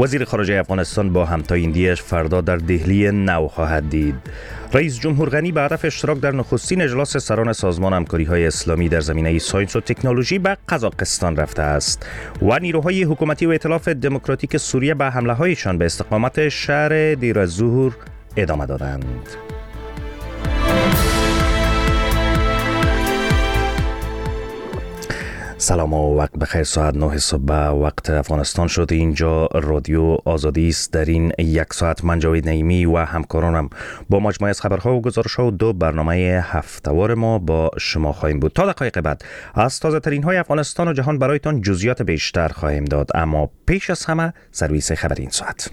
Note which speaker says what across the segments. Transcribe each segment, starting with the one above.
Speaker 1: وزیر خارجه افغانستان با همتایندیش فردا در دهلی نو خواهد دید. رئیس جمهور غنی به هدف اشتراک در نخستین اجلاس سران سازمان همکاری‌های اسلامی در زمینه ساینس و تکنولوژی به قزاقستان رفته است و نیروهای حکومتی و ائتلاف دموکراتیک سوریه به حمله‌هایشان به استقامت شهر دیر الزور ادامه دادند. سلام و وقت بخیر. ساعت 9 صبح وقت افغانستان شد. اینجا رادیو آزادی است. در این یک ساعت من جاوید نعیمی و همکارانم با مجموعه از خبرها و گزارش‌ها و دو برنامه هفته‌وار ما با شما خواهیم بود. تا دقایق بعد از تازه‌ترین های افغانستان و جهان برایتان جزئیات بیشتر خواهیم داد، اما پیش از همه سرویس خبری این ساعت.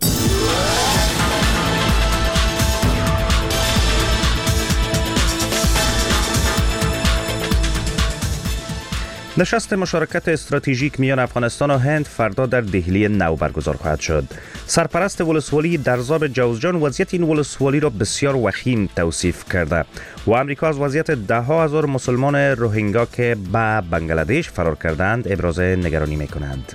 Speaker 1: نشست مشارکت استراتژیک میان افغانستان و هند فردا در دهلی نو برگزار خواهد شد. سرپرست ولسوالی درزاب جوزجان وضعیت این ولسوالی را بسیار وخیم توصیف کرده و امریکا از وضعیت ده‌ها هزار مسلمان روهینگا که به بنگلادش فرار کردند ابراز نگرانی می‌کنند.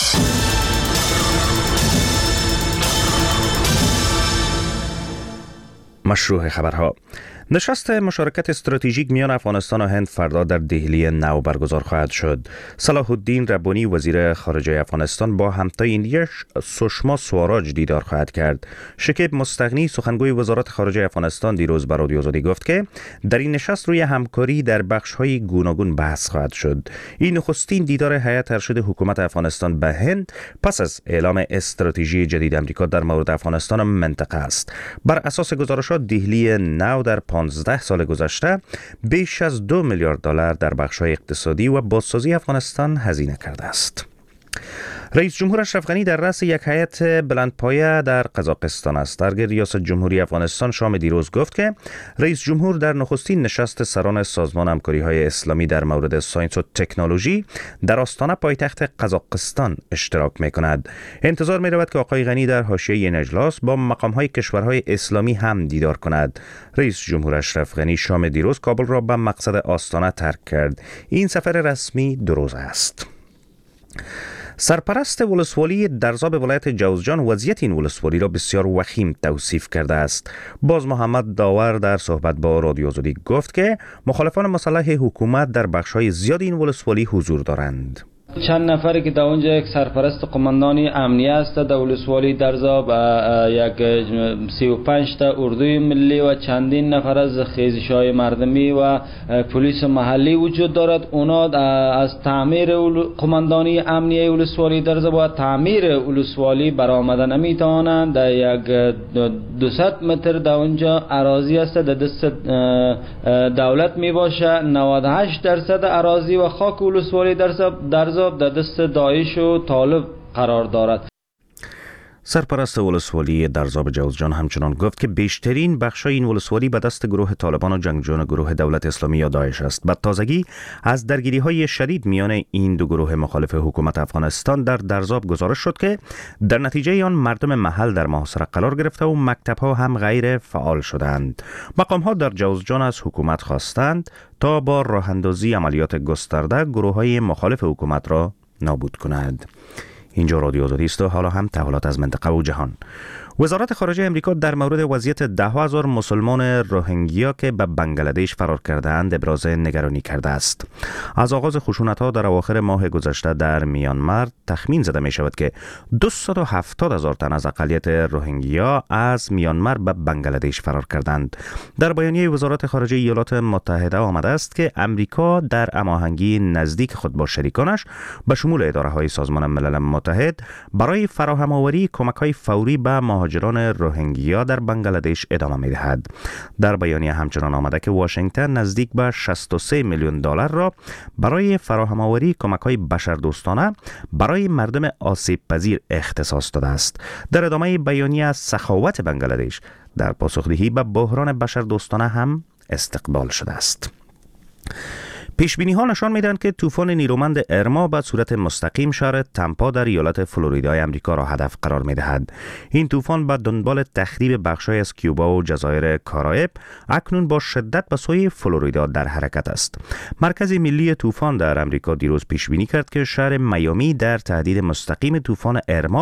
Speaker 1: مشروع خبرها. نشست مشارکت استراتژیک میان افغانستان و هند فردا در دهلی نو برگزار خواهد شد. صلاح الدین ربانی وزیر خارجه افغانستان با همتایندیش سشما سواراج دیدار خواهد کرد. شکیب مستغنی سخنگوی وزارت خارجه افغانستان دیروز به رادیو آزادی گفت که در این نشست روی همکاری در بخش‌های گوناگون بحث خواهد شد. این نخستین دیدار هیئت ارشد حکومت افغانستان به هند پس از اعلام استراتژی جدید آمریکا در مورد افغانستان و منطقه است. بر اساس گزارشات دهلی نو در 15 سال گذشته بیش از 2 میلیارد دلار در بخش‌های اقتصادی و بازسازی افغانستان هزینه کرده است. رئیس جمهور اشرف غنی در رأس یک هیئت بلندپایه در قزاقستان است. در ریاست جمهوری افغانستان شام دیروز گفت که رئیس جمهور در نخستین نشست سران سازمان همکاری‌های اسلامی در مورد ساینس و تکنولوژی در آستانه پایتخت قزاقستان اشتراک می‌کند. انتظار می‌رود که آقای غنی در حاشیه این اجلاس با مقام‌های کشورهای اسلامی هم دیدار کند. رئیس جمهور اشرف غنی شام دیروز کابل را به مقصد آستانه ترک کرد. این سفر رسمی 2 روزه است. سرپرست ولسوالی درزاب ولایت جوزجان وضعیت این ولسوالی را بسیار وخیم توصیف کرده است. باز محمد داور در صحبت با رادیو آزادی گفت که مخالفان مسلح حکومت در بخش‌های زیاد این ولسوالی حضور دارند.
Speaker 2: چند نفری که در اونجا یک سرپرست قماندانی امنیه است در ولسوالی درزاب، یک 35 تا اردوی ملی و چندین نفر از خیزش‌های مردمی و پلیس محلی وجود دارد. اونا از تعمیر قماندانی امنیه ولسوالی درزاب و تعمیر ولسوالی برآمده نمیتوانند. در یک 200 متر در اونجا اراضی است در دست دولت میباشه. 98% اراضی و خاک ولسوالی درزاب در دست داعش و طالب قرار دارد.
Speaker 1: سرپرست ولسوالی درزاب جوزجان همچنان گفت که بیشترین بخشای این ولسوالی به دست گروه طالبان و جنگجویان گروه دولت اسلامی یا داعش است. به تازگی از درگیری‌های شدید میان این دو گروه مخالف حکومت افغانستان در درزاب گزارش شد که در نتیجه آن مردم محل در محاصره قرار گرفته و مکتب‌ها هم غیر فعال شدند. مقام‌ها در جوزجان از حکومت خواستند تا با راه‌اندازی عملیات گسترده گروه‌های مخالف حکومت را نابود کند. اینجا رادیو آزادی است و حالا هم تحولات از منطقه و جهان. وزارت خارجه امریکا در مورد وضعیت 10,000 مسلمان روهینگیا که به بنگلادش فرار کرده‌اند ابراز نگرانی کرده است. از آغاز خشونت‌ها در اواخر ماه گذشته در میانمار تخمین زده می شود که 270,000 تن از اقلیت روهینگیا از میانمار به بنگلادش فرار کردند. در بیانیه وزارت خارجه ایالات متحده آمده است که امریکا در هماهنگی نزدیک خود با شریکانش به شمول اداره‌های سازمان ملل متحد برای فراهم آوری کمک‌های فوری به مهاجران روهینگیا در بنگلادش ادامه می‌دهد. در بیانیه همچنان آمده که واشنگتن نزدیک به 63 میلیون دلار را برای فراهم آوری کمک‌های بشردوستانه برای مردم آسیب پذیر اختصاص داده است. در ادامه بیانیه از سخاوت بنگلادش در پاسخدهی به بحران بشردوستانه هم استقبال شده است. پیشبینی ها نشان میدهند که طوفان نیرومند ارما به صورت مستقیم شهر تامپا در ایالت فلوریدای آمریکا را هدف قرار میدهد. این طوفان به دنبال تخریب بخش‌های از کیوبا و جزایر کارائیب اکنون با شدت به سوی فلوریدا در حرکت است. مرکز ملی طوفان در آمریکا دیروز پیشبینی کرد که شهر میامی در تهدید مستقیم طوفان ارما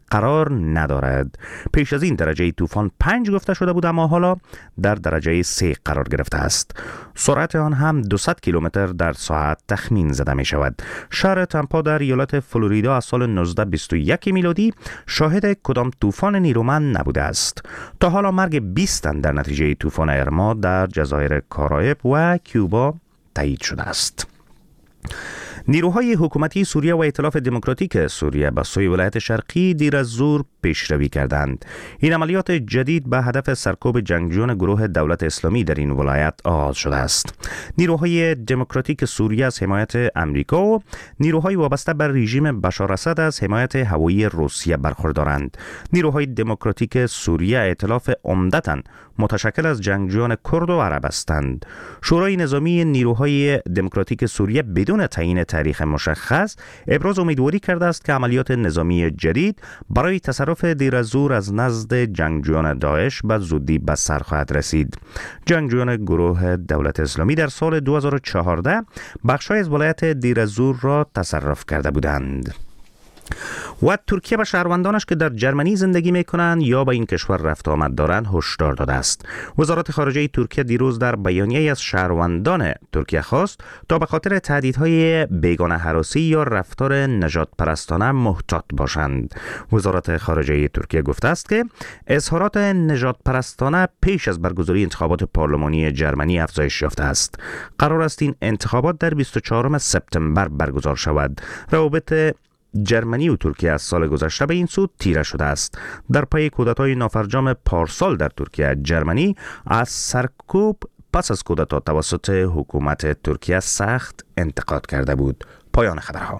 Speaker 1: قرار ندارد. پیش از این درجه طوفان 5 گفته شده بود، اما حالا در درجه 3 قرار گرفته است. سرعت آن هم 200 کیلومتر در ساعت تخمین زده می شود. شهر تامپا در ایالت فلوریدا از سال 1921 میلادی شاهد کدام طوفان نیرومند نبوده است. تا حالا مرگ 20 تن در نتیجه طوفان ارما در جزایر کارائیب و کیوبا تایید شده است. نیروهای حکومتی سوریه و ائتلاف دموکراتیک سوریه به سوی ولایت شرقی دیر از ظهر پیشروی کردند. این عملیات جدید به هدف سرکوب جنگجویان گروه دولت اسلامی در این ولایت آغاز شده است. نیروهای دموکراتیک سوریه از حمایت امریکا و نیروهای وابسته به رژیم بشار اسد از حمایت هوایی روسیه برخوردارند. نیروهای دموکراتیک سوریه ائتلاف عمدتاً متشکل از جنگجویان کرد و عرب هستند. شورای نظامی نیروهای دموکراتیک سوریه بدون تعیین تاریخ مشخص ابراز امیدواری کرده است که عملیات نظامی جدید برای تصرف دیر از ظهر از نزد جنگجویان داعش به زودی به سر خواهد رسید. جنگجویان گروه دولت اسلامی در سال 2014 بخش‌های از ولایت دیر از ظهر را تصرف کرده بودند. و ترکیه به شهروندانش که در جرمنی زندگی میکنند یا به این کشور رفت آمد دارند هشدار داده است. وزارت خارجه ترکیه دیروز در بیانیه از شهروندان ترکیه خواست تا به خاطر تهدیدهای بیگانه هراسی یا رفتار نژاد پرستانه محتاط باشند. وزارت خارجه ترکیه گفته است که اظهارات نژاد پرستانه پیش از برگزاری انتخابات پارلمانی جرمنی افزایش یافته است. قرار است این انتخابات در 24 سپتامبر برگزار شود. روابط جرمنی و ترکیه از سال گذشته به این سو تیره شده است. در پی کودتای نافرجام پارسال در ترکیه، جرمنی از سرکوب پس از کودتا توسط حکومت ترکیه سخت انتقاد کرده بود. پایان خبرها.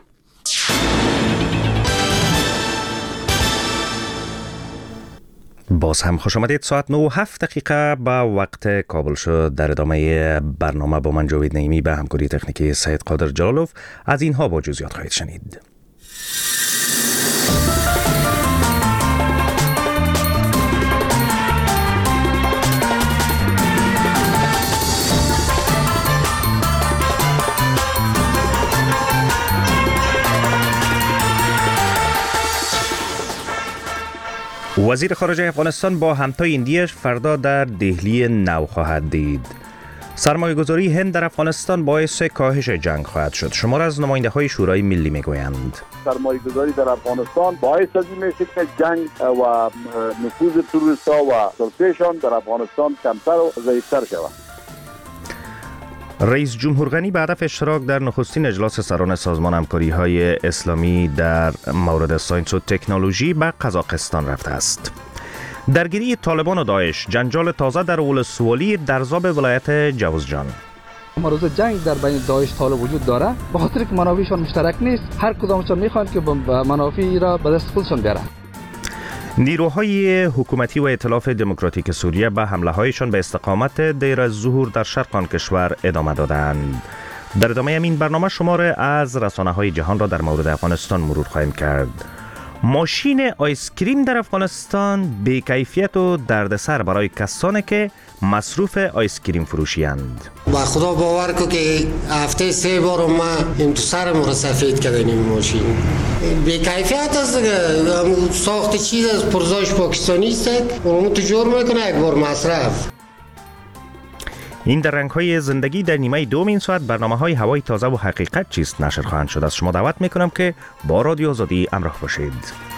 Speaker 1: باز هم خوش آمدید. ساعت 9:07 به وقت کابل شد. در ادامه برنامه با من جاوید نعیمی به همکاری تکنیکی سید قادر جلالوف از اینها با جزئیات خواهید شنید. وزیر خارجه افغانستان با همتای ایندیش فردا در دهلی نو خواهد دید. سرمایه‌گذاری هند در افغانستان باعث کاهش جنگ خواهد شد. شمار از نماینده‌های شورای ملی میگویند
Speaker 3: سرمایه‌گذاری در افغانستان باعث از این میشه که جنگ و نفوذ تروریست‌ها و سلطه‌شان در افغانستان کمتر و ضعیف‌تر شود.
Speaker 1: رئیس جمهور غنی به هدف اشتراک در نخستین اجلاس سران سازمان همکاری‌های اسلامی در مورد ساینس و تکنولوژی به قزاقستان رفته است. درگیری طالبان و داعش، جنجال تازه در ولسوالی درزاب ولایت جوزجان.
Speaker 4: امروز جنگ در بین داعش طالب وجود داره، به خاطر که منافعشان مشترک نیست. هر کدامشان میخوان که منافع را به دست خودشان بیارن.
Speaker 1: نیروهای حکومتی و ائتلاف دموکراتیک سوریه به حمله‌هایشان به استقامت دیر از ظهور در شرق آن کشور ادامه دادند. در ادامه این برنامه شمار از رسانه‌های جهان را در مورد افغانستان مرور خواهیم کرد. ماشین آیسکریم در افغانستان بی‌کیفیت و دردسر برای کسانی که مصروف آیسکریم فروشی اند.
Speaker 5: با خدا باور کو که هفته 3 بار ما این تو سرم رو سفید کردن این ماشین. بی‌کیفیت است، ساخت چیز از پرزاش پاکستانی است، اون تو جور میکنه یک بار مصرف.
Speaker 1: این در رنگ‌های زندگی در نیمه دوم این ساعت برنامه‌های هوای تازه و حقیقت چیست نشر خواهند شد. از شما دعوت می‌کنم که با رادیو آزادی همراه باشید.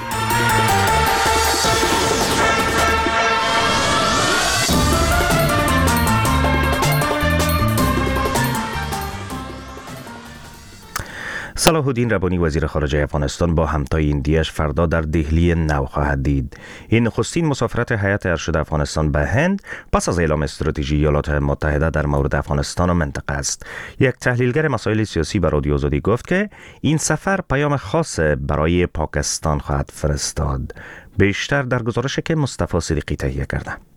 Speaker 1: صلاح الدین ربانی وزیر خارجه افغانستان با همتای ایندیش فردا در دهلی نو خواهد دید. این نخستین مسافرت هیئت ارشد افغانستان به هند پس از اعلام استراتژی ایالات متحده در مورد افغانستان و منطقه است. یک تحلیلگر مسائل سیاسی به رادیو آزادی گفت که این سفر پیام خاص برای پاکستان خواهد فرستاد. بیشتر در گزارشی که مصطفی صدیقی تهیه کرده.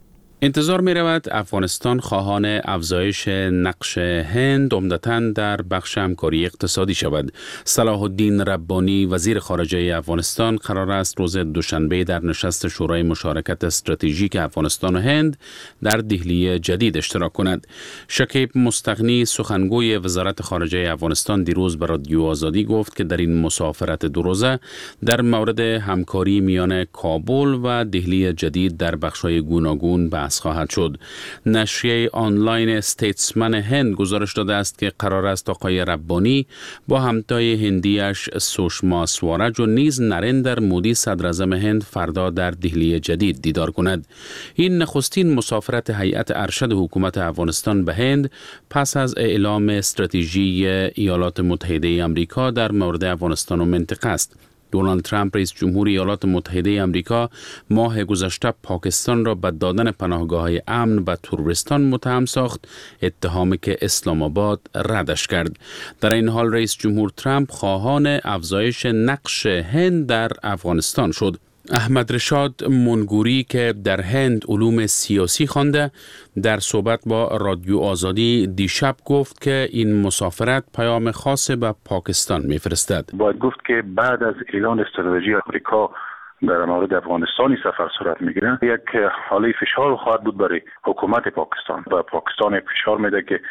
Speaker 6: انتظار می رود افغانستان خواهان افزایش نقش هند عمدتاً در بخش همکاری اقتصادی شود. صلاح الدین ربانی وزیر خارجه افغانستان قرار است روز دوشنبه در نشست شورای مشارکت استراتژیک افغانستان و هند در دهلی جدید اشتراک کند. شکیب مستغنی سخنگوی وزارت خارجه افغانستان دیروز به رادیو آزادی گفت که در این مسافرت دو روزه در مورد همکاری میان کابل و دهلی جدید در بخش‌های گوناگون بحث خواهد شد. نشریه آنلاین استیتسمن هند گزارش داده است که قرار است آقای ربانی با همتای هندیش سوشما سوارج و نیز نریندر مودی صدر اعظم هند فردا در دهلی جدید دیدار کند. این نخستین مسافرت هیئت ارشد حکومت افغانستان به هند پس از اعلام استراتژی ایالات متحده آمریکا در مورد افغانستان و منطقه است. دونالد ترامپ رئیس جمهور ایالات متحده آمریکا ماه گذشته پاکستان را به دادن پناهگاه‌های امن به تروریستان متهم ساخت، اتهامی که اسلام آباد ردش کرد. در این حال رئیس جمهور ترامپ خواهان افزایش نقش هند در افغانستان شد. احمد رشاد منگوری که در هند علوم سیاسی خوانده در صحبت با رادیو آزادی دیشب گفت که این مسافرت پیام خاص به پاکستان میفرستد.
Speaker 7: باید گفت که بعد از اعلان استراتژی آمریکا در مورد افغانستانی سفر صورت میگیره، یک حاله فشار خواهد بود برای حکومت پاکستان و پاکستان یک فشار میده که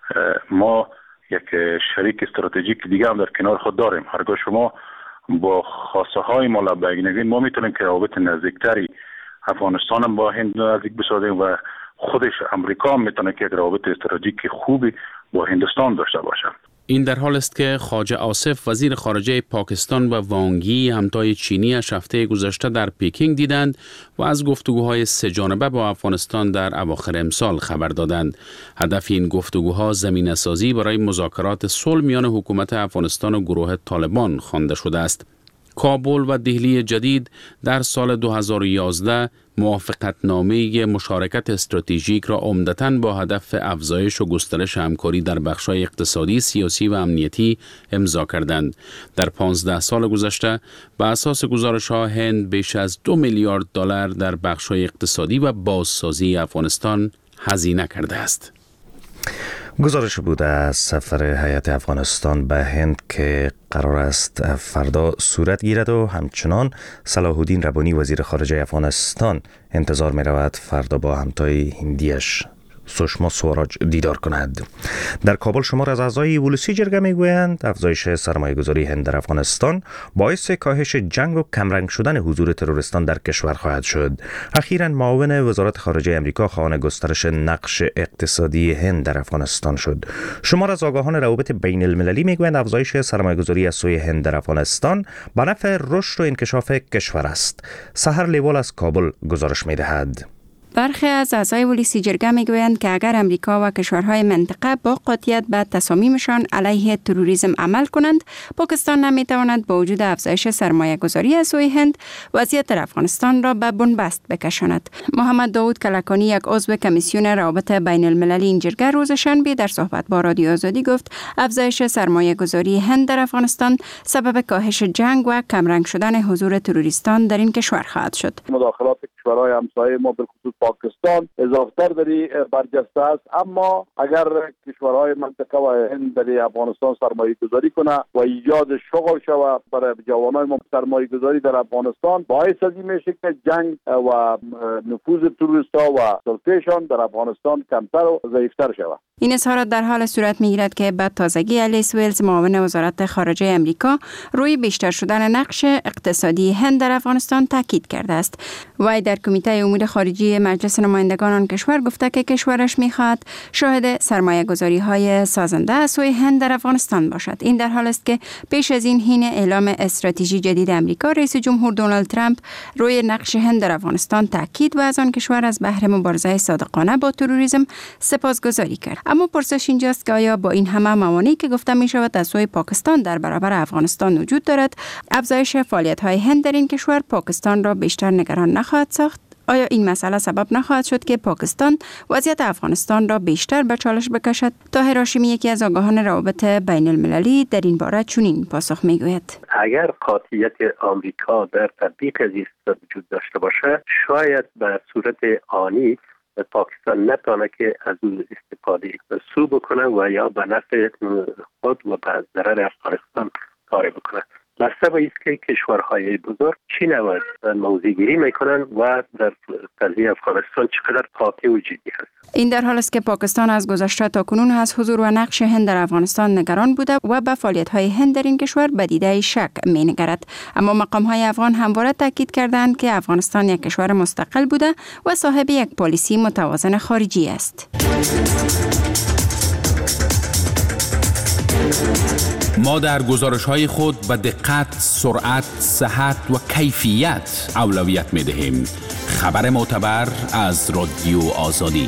Speaker 7: ما یک شریک استراتژیک دیگه هم در کنار خود داریم. هرگاه شما با خواسته های ما لبیک نگین، ما میتونیم که رابط نزدیکتری افغانستان هم با هند نزدیک بسازیم و خودش امریکا هم میتونه که رابط استراتژیک خوبی با هندوستان داشته باشه.
Speaker 6: این در حال است که خواجه آصف وزیر خارجه پاکستان و وانگ یی همتای چینی هفته گذشته در پکینگ دیدند و از گفتگوهای سه جانبه با افغانستان در اواخر امسال خبر دادند. هدف این گفتگوها زمینه‌سازی برای مذاکرات صلح میان حکومت افغانستان و گروه طالبان خوانده شده است. کابل و دهلی جدید در سال 2011 موافقتنامه مشارکت استراتژیک را عمدتاً با هدف افزایش و گسترش همکاری در بخش‌های اقتصادی، سیاسی و امنیتی امضا کردند. در 15 سال گذشته به اساس گزارش‌ها هند بیش از 2 میلیارد دلار در بخش‌های اقتصادی و بازسازی افغانستان هزینه کرده است.
Speaker 1: گزارش بود از سفر هیئت افغانستان به هند که قرار است فردا صورت گیرد و همچنان صلاح الدین ربانی وزیر خارجه افغانستان انتظار می رود فردا با همتای هندیش سوشما سوارج دیدار کند. در کابل شمار از اعضای ولسی جرگه میگویند افزایش سرمایه‌گذاری هند در افغانستان باعث کاهش جنگ و کمرنگ شدن حضور تروریستان در کشور خواهد شد. اخیراً معاون وزارت خارجه آمریکا خواهان گسترش نقش اقتصادی هند در افغانستان شد. شمار از آگاهان روابط بین المللی میگویند افزایش سرمایه‌گذاری از سوی هند در افغانستان به نفع رشد و انکشاف کشور است. سحر لیوال از کابل گزارش می‌دهد.
Speaker 8: برخی از اعضای ولسی جرگه میگویند که اگر امریکا و کشورهای منطقه با قاطعیت به تصامیمشان علیه تروریسم عمل کنند، پاکستان نمیتواند با وجود افزایش سرمایه گذاری از سوی هند وضعیت در افغانستان را به بنبست بکشاند. محمد داود کلکانی، یک عضو کمیسیون روابط بین المللی این جرگه، روز شنبه در صحبت با رادیو آزادی گفت افزایش سرمایه گذاری هند در افغانستان سبب کاهش جنگ و کمرنگ شدن حضور تروریستان در این کشور خواهد شد.
Speaker 3: مداخلات کشورهای همسایه ما بالخصوص پاکستان اضافتر داری برجسته است، اما اگر کشورهای منطقه و هند در افغانستان سرمایه گذاری کنه و ایجاد شغل شود برای جوانای ما، سرمایه گذاری در افغانستان باعث از این میشه که جنگ و نفوذ تروریست‌ها و سلطه‌شان در افغانستان کمتر و ضعیفتر شود.
Speaker 8: این اظهارات در حال صورت میگیرد که بعد تازگی الیس ویلز معاون وزارت خارجه امریکا روی بیشتر شدن نقش اقتصادی هند در افغانستان تاکید کرده است. وی در کمیته امور خارجی مجلس نمایندگان آن کشور گفته که کشورش میخواهد شاهد سرمایه‌گذاری‌های سازنده از سوی هند در افغانستان باشد. این در حال است که پیش از این حین اعلام استراتژی جدید امریکا، رئیس جمهور دونالد ترامپ روی نقش هند در افغانستان تاکید و از آن کشور از بهره مبارزه صادقانه با تروریسم سپاسگزاری کرد. اما پرسش اینجاست که آیا با این همه موانعی که گفته می شود از سوی پاکستان در برابر افغانستان وجود دارد، افزایش فعالیت‌های هند در این کشور پاکستان را بیشتر نگران نخواهد ساخت؟ آیا این مسئله سبب نخواهد شد که پاکستان وضعیت افغانستان را بیشتر به چالش بکشد؟ طاهر هاشمی، یکی از آگاهان روابط بین المللی، در این باره چنین پاسخ میگوید:
Speaker 9: اگر قاطعیت آمریکا در تطبیق از این وجود داشته باشه، شاید به صورت آنی پاکستان نتونه که از اون استفاده سو بکنه و یا به نفع خود و به ضرر افغانستان کار بکنه. مسئله است که کشورهای بزرگ چی نوید موضع‌گیری میکنن و در قضیه افغانستان چقدر قاطع و جدی هست.
Speaker 8: این در حال است که پاکستان از گذشته تا کنون از حضور و نقش هند در افغانستان نگران بوده و به فعالیت‌های هند در این کشور به دیده شک می‌نگرد. اما مقام‌های افغان همواره تاکید کردند که افغانستان یک کشور مستقل بوده و صاحب یک پالیسی متوازن خارجی است.
Speaker 6: ما در گزارش‌های خود به دقت، سرعت، صحت و کیفیت اولویت می‌دهیم. خبر معتبر از رادیو آزادی.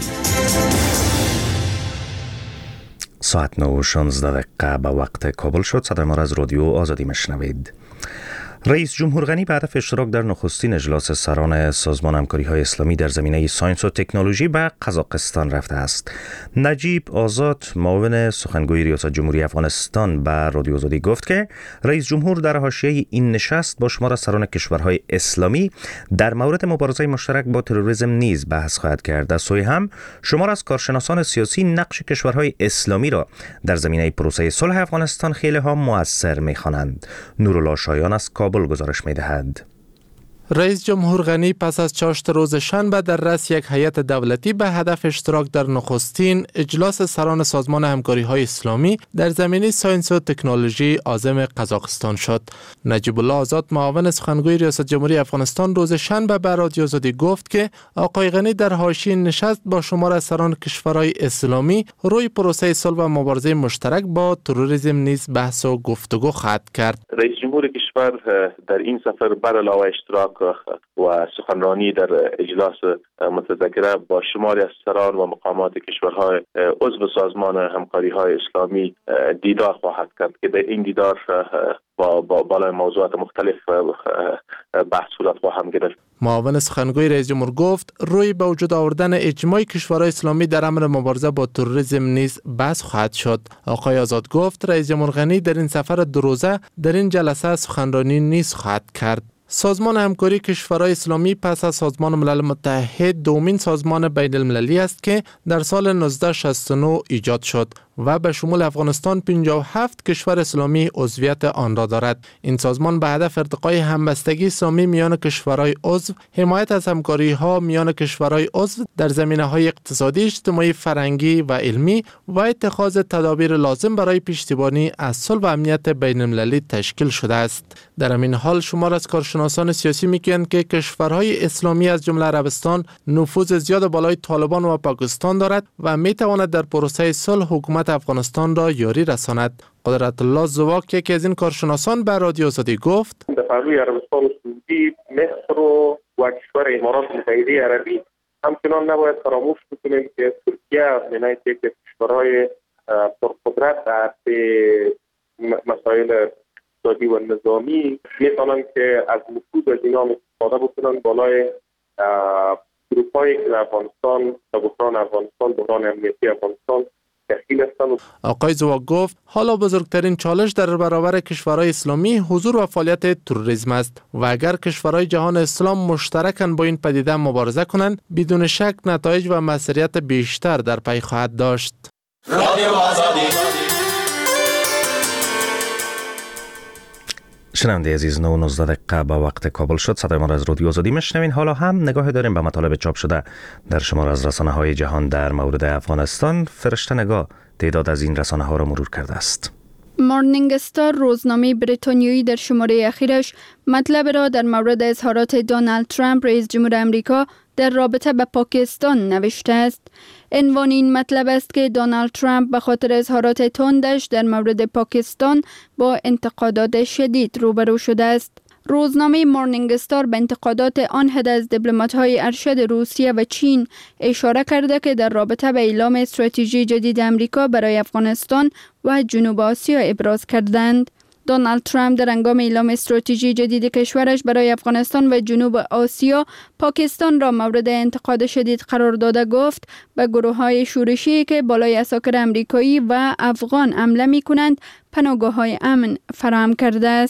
Speaker 1: ساعت 9:16 به وقت کابل شد. صدای ما را از رادیو آزادی میشنوید. رئیس جمهور غنی به هدف اشتراک در نخستین اجلاس سران سازمان همکاری‌های اسلامی در زمینه ساینس و تکنولوژی به قزاقستان رفته است. نجیب آزاد، معاون سخنگوی ریاست جمهوری افغانستان، به رادیو آزادی گفت که رئیس جمهور در حاشیه این نشست با شمار سران کشورهای اسلامی در مورد مبارزه مشترک با تروریسم نیز بحث خواهد کرد. از سوی هم شمار از کارشناسان سیاسی نقش کشورهای اسلامی را در زمینه پروسه صلح افغانستان خیلی ها مؤثر می‌خوانند. نورالله شایان از کابل گزارش می‌دهد.
Speaker 10: رئیس جمهور غنی پس از چاشت روز شنبه در رأس یک هیئت دولتی به هدف اشتراک در نخستین اجلاس سران سازمان همکاری‌های اسلامی در زمینه ساینس و تکنولوژی عازم قزاقستان شد. نجیب الله آزاد، معاون سخنگوی ریاست جمهوری افغانستان، روز شنبه به رادیو آزادی گفت که آقای غنی در حاشیه نشست با شمار از سران کشورهای اسلامی روی پروسه صلح و مبارزه مشترک با تروریسم نیز بحث و گفتگو خواهد کرد.
Speaker 11: رئیس جمهور کشور در این سفر بر علاوه اشتراک و سخنرانی در اجلاس متذکره با شماری از سران و مقامات کشورهای عضو سازمان همکاری‌های اسلامی دیدار خواهد کرد که در این دیدار با بالای موضوعات مختلف بحث صورت خواهد گرفت.
Speaker 10: معاون سخنگوی رئیس جمهور گفت روی به وجود آوردن اجماع کشورهای اسلامی در امر مبارزه با تروریسم نیز بحث خواهد شد. آقای آزاد گفت رئیس جمهور غنی در این سفر دو روزه در این جلسه سخنرانی نیز خواهد کرد. سازمان همکاری کشورهای اسلامی پس از سازمان ملل متحد دومین سازمان بین المللی است که در سال 1969 ایجاد شد و به شمول افغانستان 57 کشور اسلامی عضویت آن را دارد. این سازمان به هدف ارتقای همبستگی اسلامی میان کشورهای عضو، حمایت از همکاری‌ها میان کشورهای عضو در زمینه‌های اقتصادی، اجتماعی، فرهنگی و علمی و اتخاذ تدابیر لازم برای پشتیبانی از صلح و امنیت بین المللی تشکیل شده است. در همین حال شمار از کارشناسان سیاسی میگویند که کشورهای اسلامی از جمله عربستان نفوذ زیاد بالای طالبان و پاکستان دارد و میتواند در پروسه صلح حکومت افغانستان را یاری رساند. قدرت الله زواک، یکی از این کارشناسان، به رادیو آزادی گفت
Speaker 12: در پهلوی عربستان سعودی، مصر و کشور امارات متحده عربی همچنان نباید فراموش بکنیم که ترکیه من حیث یک کشورهای پرقدرت در مسائل اقتصادی و نظامی میتونن که از نفوذ از اینا استفاده بکنن بالای گروپ‌هایی که افغانستان، بحران افغانستان، بحران امنیتی افغانستان تشکیل هستند.
Speaker 10: آقای زواک گفت حالا بزرگترین چالش در برابر کشورهای اسلامی حضور و فعالیت تروریسم است و اگر کشورهای جهان اسلام مشترکاً با این پدیده مبارزه کنند بدون شک نتایج و موثریت بیشتر در پی خواهد داشت.
Speaker 1: رادیو آزادی. شنونده عزیز، 9:19 به وقت کابل شد. صدای ما را از رادیو آزادی میشنوین. حالا هم نگاه داریم به مطالب چاپ شده در شمار از رسانه‌های جهان در مورد افغانستان. فرشته نگاه تعداد از این رسانه‌ها را مرور کرده است.
Speaker 13: مورنینگ استار، روزنامه بریتانیایی، در شماره اخیرش مطلب را در مورد اظهارات دونالد ترامپ رئیس جمهور آمریکا در رابطه با پاکستان نوشته است. عنوان این مطلب است که دونالد ترامپ به خاطر اظهارات تندش در مورد پاکستان با انتقادات شدید روبرو شده است. روزنامه مورنینگ استار به انتقادات آن حد از دیپلمات‌های ارشد روسیه و چین اشاره کرده که در رابطه با اعلام استراتژی جدید آمریکا برای افغانستان و جنوب آسیا ابراز کردند. دونالد ترامپ در هنگام اعلام استراتژی جدید کشورش برای افغانستان و جنوب آسیا پاکستان را مورد انتقاد شدید قرار داده گفت به گروه‌های شورشی که بالای عساکر آمریکایی و افغان حمله می‌کنند پناهگاه‌های امن فراهم کرده است.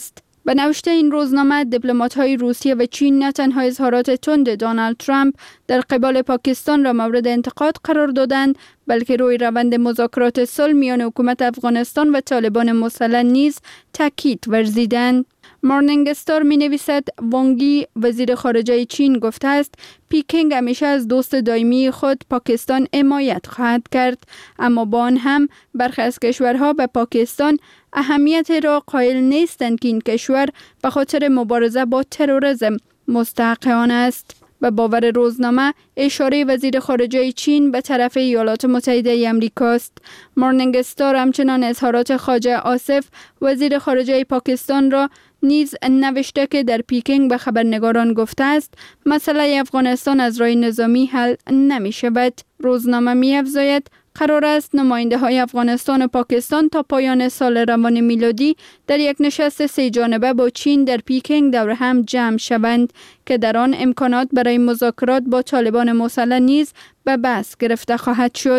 Speaker 13: به نوشته این روزنامه، دیپلمات‌های روسیه و چین نه تنها اظهارات تند دونالد ترامپ در قبال پاکستان را مورد انتقاد قرار دادند، بلکه روی روند مذاکرات صلح میان حکومت افغانستان و طالبان مسلح نیز تاکید ورزیدند. مورنینگ استار می نویسد وانگی وزیر خارجه چین گفته است پیکینگ همیشه از دوست دائمی خود پاکستان حمایت خواهد کرد، اما با آن هم برخی از کشورها به پاکستان اهمیت را قائل نیستند که این کشور به خاطر مبارزه با تروریسم مستحق آن است. به باور روزنامه، اشاره وزیر خارجه چین به طرف ایالات متحده آمریکا است. مورنینگ استار همچنان اظهارات خواجه آصف وزیر خارجه پاکستان را نیز نوشته که در پیکینگ به خبرنگاران گفته است مسئله افغانستان از راه نظامی حل نمی شود. روزنامه می افزاید قرار است نماینده های افغانستان و پاکستان تا پایان سال روان میلادی در یک نشست 3 جانبه با چین در پیکینگ دور هم جمع شوند که در آن امکانات برای مذاکرات با طالبان مسلح نیز به بحث گرفته خواهد شد.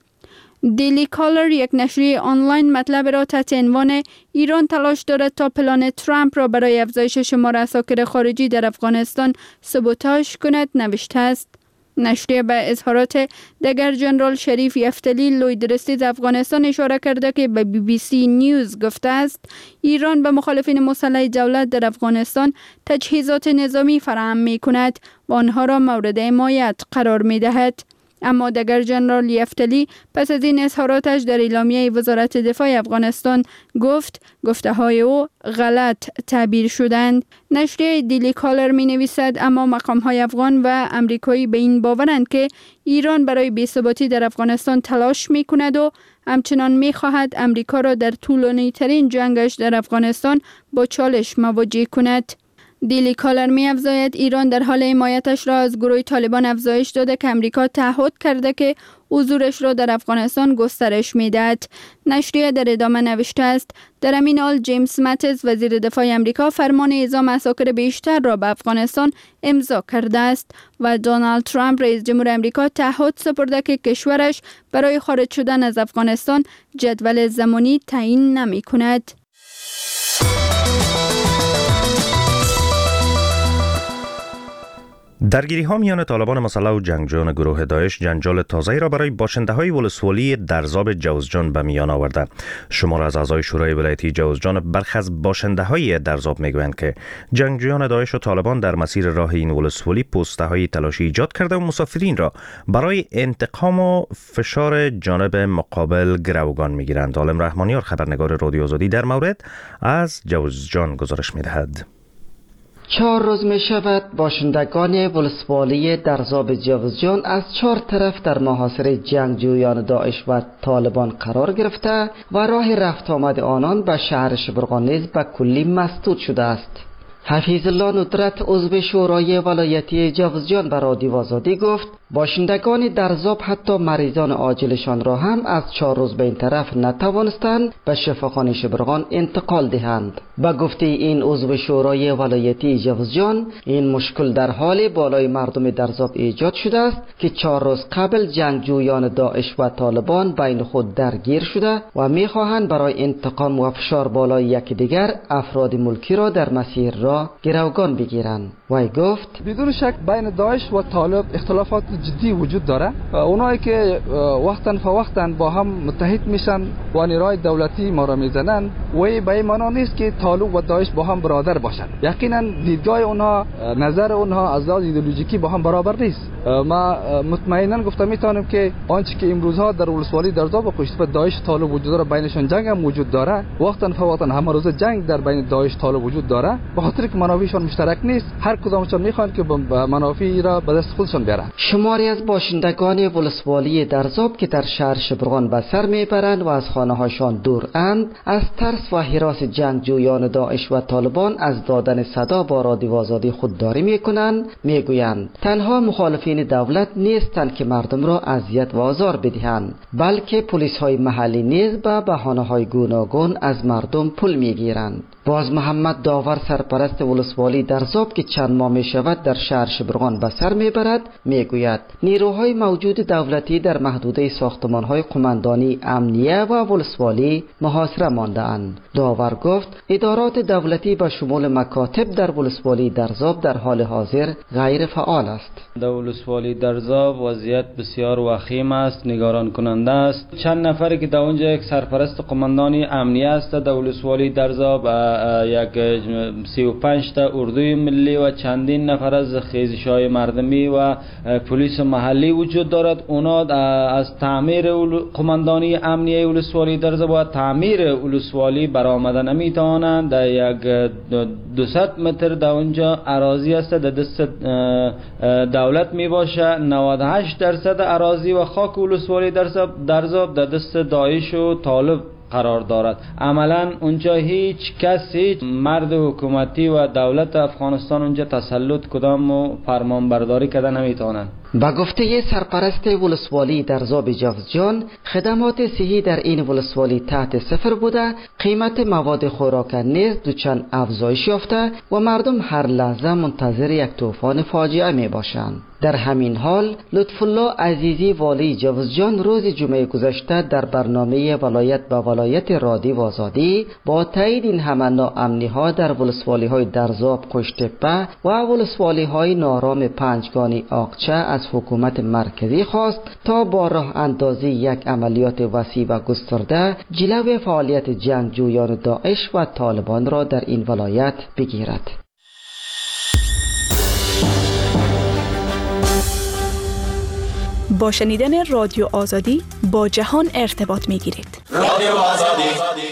Speaker 13: دیلی کالر، یک نشریه آنلاین، مطلب را تحت عنوان ایران تلاش دارد تا پلان ترامپ را برای افزایش شمار عساکر خارجی در افغانستان سبوتاژ کند نوشته است. نشریه به اظهارات دگر جنرال شریف یفتلی لویدرستیز افغانستان اشاره کرده که به BBC نیوز گفته است ایران به مخالفین مسلح دولت در افغانستان تجهیزات نظامی فراهم می کند و آنها را مورد حمایت قرار می دهد. اما دگر جنرال یفتلی پس از این اظهاراتش در اعلامیه وزارت دفاع افغانستان گفته های او غلط تعبیر شدند. نشریه دیلی کالر می نویسد اما مقام های افغان و امریکایی به این باورند که ایران برای بی‌ثباتی در افغانستان تلاش می کند و همچنان می خواهد امریکا را در طولانی ترین جنگش در افغانستان با چالش مواجه کند. دیلی کالر می افزاید ایران در حال حمایتش را از گروه طالبان افزایش داده که امریکا تعهد کرده که حضورش را در افغانستان گسترش می دهد. نشریه در ادامه نوشته است در همین حال جیمز ماتیز وزیر دفاع امریکا فرمان اعزام عساکر بیشتر را به افغانستان امضا کرده است و دونالد ترامپ رئیس جمهور امریکا تعهد سپرده که کشورش برای خارج شدن از افغانستان جدول زمانی تعیین نمی کند.
Speaker 1: درگیری ها میان طالبان مسلح و جنگجویان گروه داعش جنجال تازه‌ای را برای باشنده های ولسوالی درزاب جوزجان به میان آورده. شمار از اعضای شورای ولایتی جوزجان برخی از باشنده های درزاب میگویند که جنگجویان داعش و طالبان در مسیر راه این ولسوالی پوسته های تلاشی ایجاد کرده و مسافرین را برای انتقام و فشار جانب مقابل گروگان میگیرند. عالم رحمانیار، خبرنگار رادیو آزادی، در مورد از جوزجان گزارش میدهد.
Speaker 14: 4 روز می شود باشندگان ولسوالی درزاب جوزجان از 4 طرف در محاصره جنگجویان داعش و طالبان قرار گرفته و راه رفت آمد آنان به شهر شبرغان نیز به کلی مسدود شده است. حفیظ الله ندرت عضو شورای ولایتی جوزجان به رادیو آزادی گفت باشندگان درزاب حتی مریضان عاجلشان را هم از 4 روز به این طرف نتوانستند به شفاخانه شبرغان انتقال دهند. به گفته این عضو شورای ولایتی جوزجان این مشکل در حال بالای مردم درزاب ایجاد شده است که 4 روز قبل جنگجویان داعش و طالبان بین خود درگیر شده و میخواهند برای انتقام و فشار بالای یکدیگر افراد ملکی را در مسیر را گروگان بگیرند. وی گفت
Speaker 4: بدون شک بین داعش و طالب اختلافات جدی وجود داره. اونایی که وقتاً فوقتاً با هم متحد میشن و نیروهای دولتی ما را میزنن و به این معنی نیست که طالب و داعش با هم برادر باشن. یقینا دیدگاه اونها، نظر اونها از لحاظ ایدئولوژیکی با هم برابر نیست. ما مطمئنا گفتم میتونم که آنچه که امروزها در ولسوالی درزاب و پشت به داعش طالب وجود داره، بینشون جنگ هم وجود داره. وقتاً فوقتاً همه روز جنگ در بین داعش طالب وجود داره. به خاطر که منافعشون مشترک نیست، هر کدامشون میخوان که منافعی را به دست خودشون بیارن.
Speaker 14: شماری از باشندگان ولسوالی درزاب که در شهر شبرغان به سر میبرند و از خانه‌هاشان دور اند، از ترس و هراس جنگجویان داعش و طالبان از دادن صدا با رادیو آزادی خودداری میکنند. میگویند تنها مخالفین دولت نیستند که مردم را اذیت و آزار بدهند، بلکه پلیس های محلی نیز به بهانه‌های گوناگون از مردم پول میگیرند. باز محمد داور سرپرست ولسوالی درزاب که چند ماه می شود در شهر شبرغان به سر می برد می گوید نیروهای موجود دولتی در محدوده ساختمانهای قماندانی امنیه و ولسوالی محاصره مانده اند. داور گفت ادارات دولتی به شمول مکاتب در ولسوالی درزاب در حال حاضر غیر فعال است.
Speaker 2: در ولسوالی درزاب وضعیت بسیار وخیم است، نگران کننده است. چند نفری که در اونجا یک سرپرست قماندانی امنیه است در ولسوالی درزاب، یک 35 تا اردوی ملی و چندین نفر از خیزش‌های مردمی و پلیس محلی وجود دارد. اونا از تعمیر قماندانی امنیه ولسوالی درزاب و تعمیر ولسوالی برآمده نمیتوانند. در یک 200 متر در اونجا اراضی است در دست دولت می باشه. 98% اراضی و خاک ولسوالی درزاب در دست داعش و طالب قرار دارد. عملا اونجا هیچ کس، هیچ مرد حکومتی و دولت افغانستان اونجا تسلط کدام و فرمان برداری کرده نمیتونن.
Speaker 14: با گفته سرپرست ولسوالی درزاب جوزجان، خدمات صحی در این ولسوالی تحت صفر بوده، قیمت مواد خوراک نیز دوچند افزایش یافته و مردم هر لحظه منتظر یک طوفان فاجعه می باشند. در همین حال لطف الله عزیزی والی جوزجان روز جمعه گذشته در برنامه ولایت به ولایت رادی و آزادی با تایید این همه ناامنی ها در ولسوالی های درزاب، قشتپه و ولسوالی های نارام پنجگانی آقچه از حکومت مرکزی خواست تا با راه اندازی یک عملیات وسیع و گسترده جلوی فعالیت جنگجویان داعش و طالبان را در این ولایت بگیرد.
Speaker 15: با شنیدن رادیو آزادی با جهان ارتباط می‌گیرید. رادیو آزادی.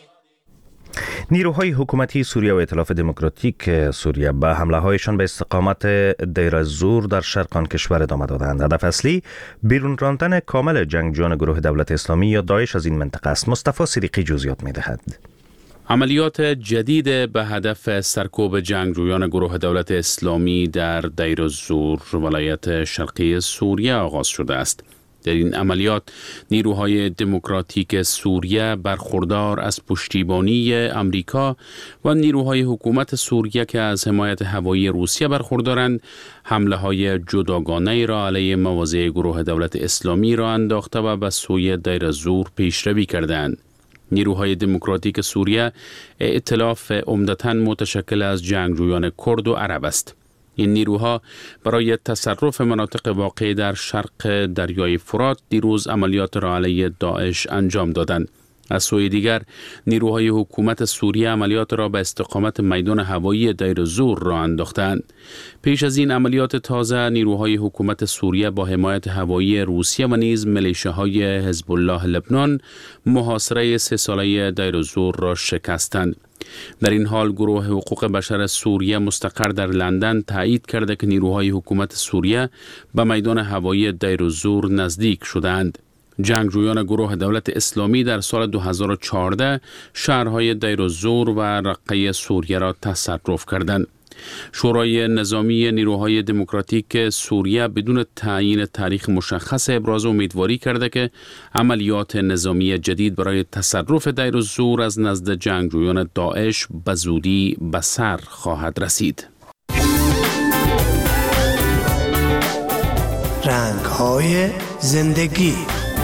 Speaker 1: نیروهای حکومتی سوریه و ائتلاف دموکراتیک سوریه به حمله‌هایشان به استقامت دیر الزور در شرق آن کشور ادامه دادند. هدف اصلی بیرون راندن کامل جنگجویان گروه دولت اسلامی یا داعش از این منطقه است. مصطفی صدیقی جزئیات می‌دهد.
Speaker 6: عملیات جدید به هدف سرکوب جنگجویان گروه دولت اسلامی در دیر الزور ولایت شرقی سوریه آغاز شده است. در این عملیات نیروهای دموکراتیک سوریه برخوردار از پشتیبانی امریکا و نیروهای حکومت سوریه که از حمایت هوایی روسیه برخوردارند حمله های جداگانه را علیه مواضع گروه دولت اسلامی را انداخته و به سوی دیر الزور پیشروی کردند. نیروهای دموکراتیک سوریه ائتلاف عمدتاً متشکل از جنگجویان کرد و عرب است. این نیروها برای تصرف مناطق واقع در شرق دریای فرات دیروز عملیات را علیه داعش انجام دادند. از سوی دیگر نیروهای حکومت سوریه عملیات را به استقامت میدان هوایی دیر الزور را انداختند. پیش از این عملیات تازه نیروهای حکومت سوریه با حمایت هوایی روسیه و نیز میلیشیاهای حزب الله لبنان محاصره 3 ساله دیر الزور را شکستند. در این حال گروه حقوق بشر سوریه مستقر در لندن تایید کرده که نیروهای حکومت سوریه به میدان هوایی دیر الزور نزدیک شدند. جنگجویان گروه دولت اسلامی در سال 2014 شهرهای دیر الزور و رقه سوریه را تصرف کردند. شورای نظامی نیروهای دموکراتیک سوریه بدون تعیین تاریخ مشخص ابراز امیدواری کرده که عملیات نظامی جدید برای تصرف دیر الزور از نزد جنگجویان داعش به زودی به سر خواهد رسید.
Speaker 16: رنگ‌های زندگی.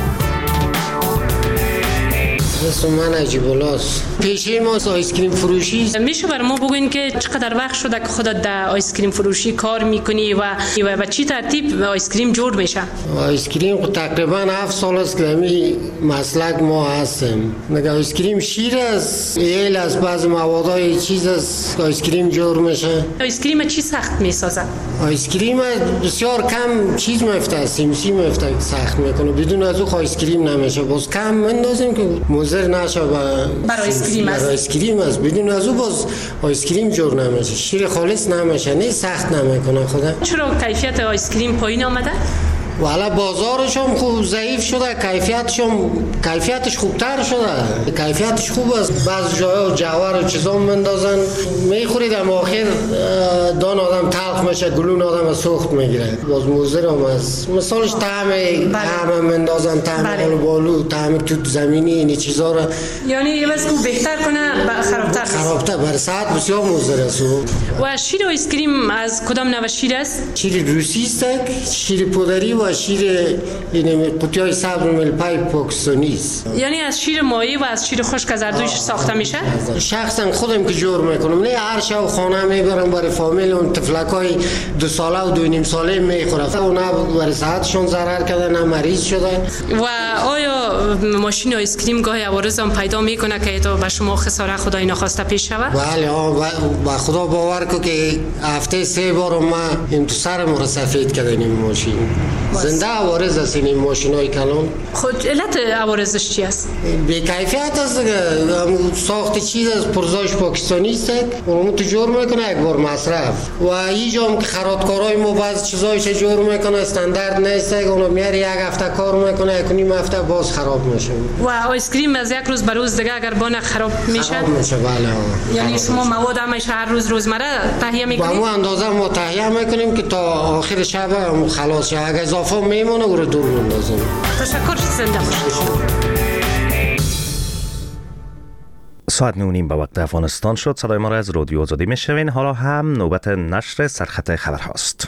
Speaker 5: اسم من عجیب اللاست. پیشه ما آیسکریم فروشی.
Speaker 17: میشه بر ما بگوین که چقدر وقت شده که خودت در آیسکریم فروشی کار میکنی و چی ترتیب آیسکریم جور میشه؟
Speaker 5: آیسکریم تقریبا 7 سال است که همین مسلک ما هستیم. نگه آیسکریم شیر است، ایل از بعض موادهای چیز است آیسکریم جور میشه.
Speaker 17: آیسکریم چی سخت میسازه؟
Speaker 5: آیسکریم بسیار کم چیز میفته، سیمسی میفته سخت میکنه. بدون از او آیسکریم نمیشه. باز کم مندازیم که مضر نشه
Speaker 17: برای
Speaker 5: آیسکریم است. بدون از او باز آیسکریم جور نمیشه. شیر خالص نمیشه، نه سخت نمیکنه خدا.
Speaker 17: چرا کیفیت آیسکریم پایین آمده؟
Speaker 5: والا بازارش هم خوب ضعیف شده، کیفیتش خوبتر شده، کیفیتش خوب است. بعض جاها جوهر و چیزا مندازن میخورید، اما آخر دان آدم تلخ میشه، گلون آدم سوخت میگیره. باز مضر هم است. مثالش طعم مندازن، طعم بالو، طعم توت زمینی، این چیزا رو
Speaker 17: یعنی بس او بهتر کنه خرابتر
Speaker 5: برای صحت بسیار مضر است.
Speaker 17: و شیر آیس کریم از کدام نوع شیر است؟
Speaker 5: شیر روسی است، شیر پودری و شیر قوطی‌های سبز ملپای پاکستانی است.
Speaker 17: یعنی از شیر ماهی و از شیر خشک از هر دویش ساخته میشه؟
Speaker 5: شخصا خودم که جور میکنم، نه هر شب خانه میبرم برای فامیل، اون طفلکای 2 ساله و 2.5 ساله میخورن، اونا برای صحتشون ضرر کرده، نه مریض شده.
Speaker 17: و آیا ماشین آیس کریم گاهی عوارض هم پیدا میکنه که تو به شما خساره خدای نخواسته پیش شود؟
Speaker 5: بله، با خدا باور کو که هفته 3 بار ما این تو سرم رو سفید کردن این ماشین. زنده عوارض است این ماشینای کلان.
Speaker 17: خود علت عوارضش چی است؟
Speaker 5: بی کیفیت است، ساخت چیز از پرزاش پاکستانی است، اون تو جور میکنه یک بار مصرف. و اینجا هم که خراتکارای ما بعض چیزایش جور میکنه استاندارد نیست، اون میاره یک هفته کار میکنه، 1.5 هفته باز خراب میشه.
Speaker 17: و آیس کریم از یک روز به روز دیگه اگر بانه خراب میشه؟
Speaker 5: بله.
Speaker 17: یعنی شما مواد همیشه هر روزمره تهیه میکنید؟
Speaker 5: با ما اندازه ما تهیه میکنیم که تا آخر شب خلاص شه، اگه اضافه میمونه او رو دور میندازیم.
Speaker 17: تشکر، زنده باشید.
Speaker 1: ساعت 9:30 به وقت افغانستان شد. صدای ما را از رادیو آزادی میشنوین. حالا هم نوبت نشر سرخط خبرهاست.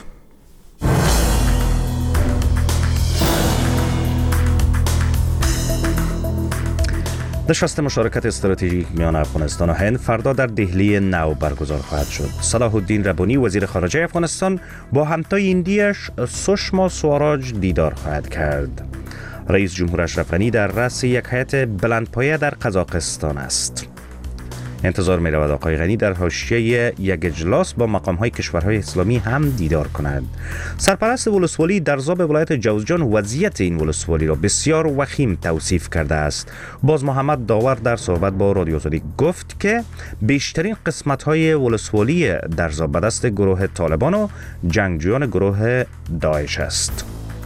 Speaker 1: نشست مشارکت استراتژیک میان افغانستان و هند فردا در دهلی نو برگزار خواهد شد. صلاح الدین ربانی وزیر خارجه افغانستان با همتای هندیش سشما سواراج دیدار خواهد کرد. رئیس جمهور اشرف غنی در رأس یک هیئت بلندپایه در قزاقستان است. انتظار می رود آقای غنی در حاشیه یک اجلاس با مقام‌های کشورهای اسلامی هم دیدار کند. سرپرست ولسوالی درزاب ولایت جوزجان وضعیت این ولسوالی را بسیار وخیم توصیف کرده است. باز محمد داور در صحبت با رادیو آزادی گفت که بیشترین قسمت‌های ولسوالی درزاب به دست گروه طالبان و جنگجویان گروه داعش است.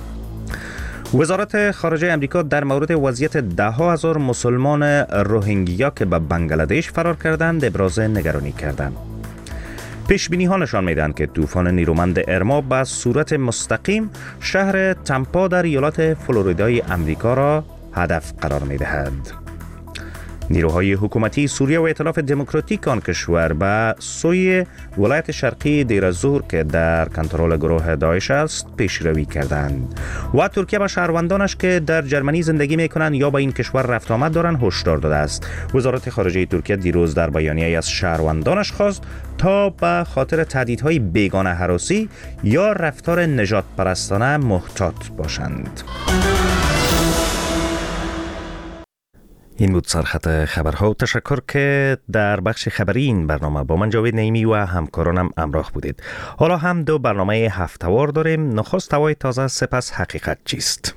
Speaker 1: وزارت خارجه امریکا در مورد وضعیت 10,000 مسلمان روهینگیا که به بنگلادش فرار کردند ابراز نگرانی کردند. پیشبینی ها نشان میدهند که طوفان نیرومند ارما به صورت مستقیم شهر تامپا در ایالات فلوریدای امریکا را هدف قرار میدهد. نیروهای حکومتی سوریه و ائتلاف دموکراتیک آن کشور به سوی ولایت شرقی دیر الزور که در کنترل گروه داعش است پیشروی کردند و ترکیه به شهروندانش که در جرمنی زندگی میکنند یا به این کشور رفت آمد دارند هشدار داده است. وزارت خارجه ترکیه دیروز در بیانیه از شهروندانش خواست تا به خاطر تهدیدهای بیگانه هراسی یا رفتار نجات پرستانه محتاط باشند. این بود سرخط خبرها و تشکر که در بخش خبری این برنامه با من جاوید نعیمی و همکارانم همراه بودید. حالا هم 2 برنامه هفته‌وار داریم. نخست هوای تازه، سپس حقیقت چیست.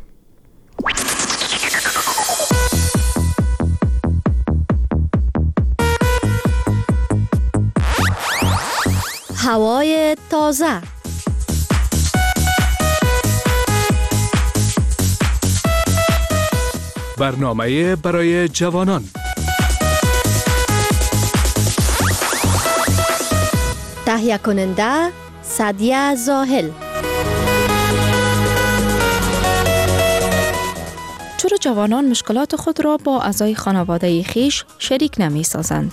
Speaker 18: هوای تازه.
Speaker 19: برنامه برای جوانان.
Speaker 18: تهیه کننده سعدیه زاهل. چرا جوانان مشکلات خود را با اعضای خانواده خویش شریک نمی سازند؟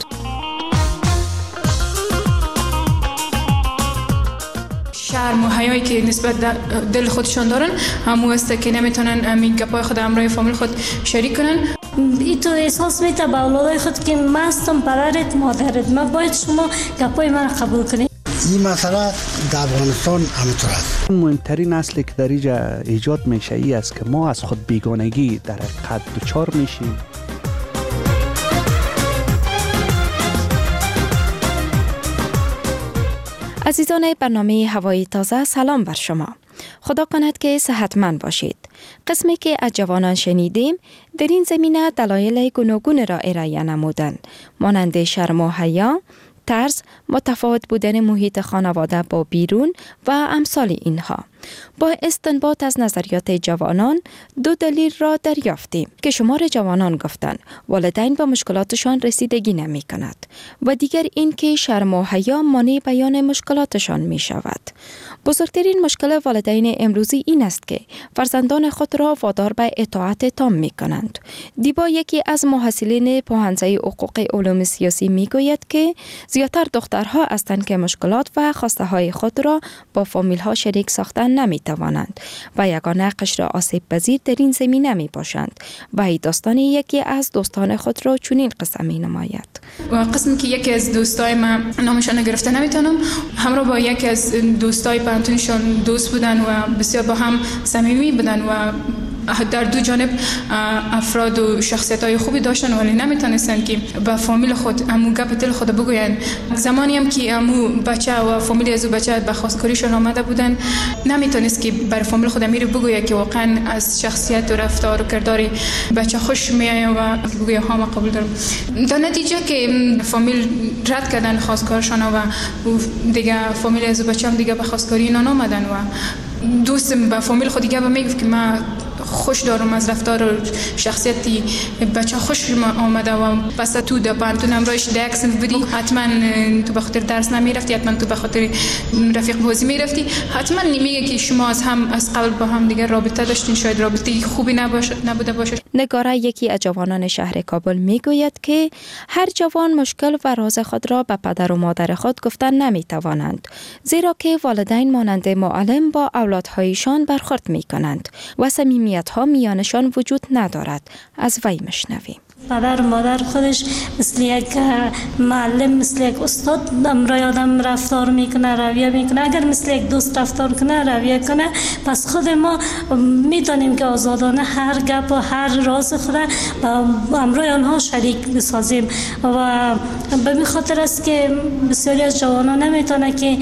Speaker 20: شرم و حیایی که نسبت دل خودشان دارن همون است که نمیتونن همین گپای خود همراه فامیل خود شریک کنن.
Speaker 21: ای تو احساس میته به اولادای خود که مستم پدرت مادرت، من باید شما گپای من قبول کنید.
Speaker 22: این مسئله در افغانستان همینطور است.
Speaker 23: مهمترین اصلی که در اینجا ایجاد میشه ای است که ما از خود بیگانگی در حقیقت دچار میشیم.
Speaker 18: عزیزان برنامه هوای تازه، سلام بر شما. خدا کند که صحتمند باشید. قسمی که از جوانان شنیدیم در این زمینه دلایل گوناگون را ارائه نمودند، مانند شرم و حیا، ترس، متفاوت بودن محیط خانواده با بیرون و امثال اینها. با استنباط از نظریات جوانان 2 دلیل را دریافتیم که شمار جوانان گفتند والدین به مشکلاتشان رسیدگی نمی کند و دیگر این که شرم و حیا مانع بیان مشکلاتشان می شود. بزرگترین مشکل والدین امروزی این است که فرزندان خود را وادار به اطاعت تام می کنند. دیبا یکی از محصلین پوهنځی حقوق علوم سیاسی می گوید که زیادتر دخترها هستند که مشکلات و خواسته های خود را با فامیل ها شریک ساختن نمی توانند و یگانه قشر آسیب پذیر در این زمینه می باشند و این داستان یکی از دوستان خود را چنین قصه می نماید.
Speaker 20: و قسمی که یکی از دوستای من نامشان گرفته نمیتونم، همراه با یکی از دوستای پانتونشان دوست بودن و بسیار با هم صمیمی بودن و در دو جانب افراد و شخصیت‌های خوبی داشتن ولی نمیتونستن که با فامیل خود امو گپ دل خود بگوین. زمانی هم که امو بچه و فامیل از بچه به خواستگاریشون آمده بودن نمیتونست که بر فامیل خود امیر بگوید که واقعا از شخصیت و رفتار و کردار بچه خوش میایه و بگوید ها ما قبول دارم. در نتیجه که فامیل رد کردن خواستگارشون و دیگه فامیل از بچه هم دیگه به خواستگاری نامدن و دوست با فامیل خود دیگه میگفت که من خوش دارم از رفتار و شخصیتی بچه خوش آمده و پس تو در پانتون امروز درس بودی حتما تو به خاطر درس نمیرفتی، حتما تو به خاطر رفیق بازی میرفتی، حتما نمیگه که شما از قبل با هم دیگه رابطه داشتین، شاید رابطه خوبی نبوده باشه.
Speaker 18: نگاره یکی از جوانان شهر کابل میگوید که هر جوان مشکل و راز خود را به پدر و مادر خود گفتن نمیتوانند، زیرا که والدین مانند معلم با اولادهایشان برخورد میکنند و صمیمیت ها میانشان وجود ندارد. از وی مشنویم.
Speaker 21: پدر و مادر خودش مثل یک معلم، مثل یک استاد امرای آدم رفتار میکنه، رویه میکنه. اگر مثل یک دوست رفتار کنه، رویه کنه، پس خود ما میتونیم که آزادانه هر گپ و هر راز خود با امرای آنها شریک بسازیم و به این خاطر است که بسیاری از جوانان نمیتونه که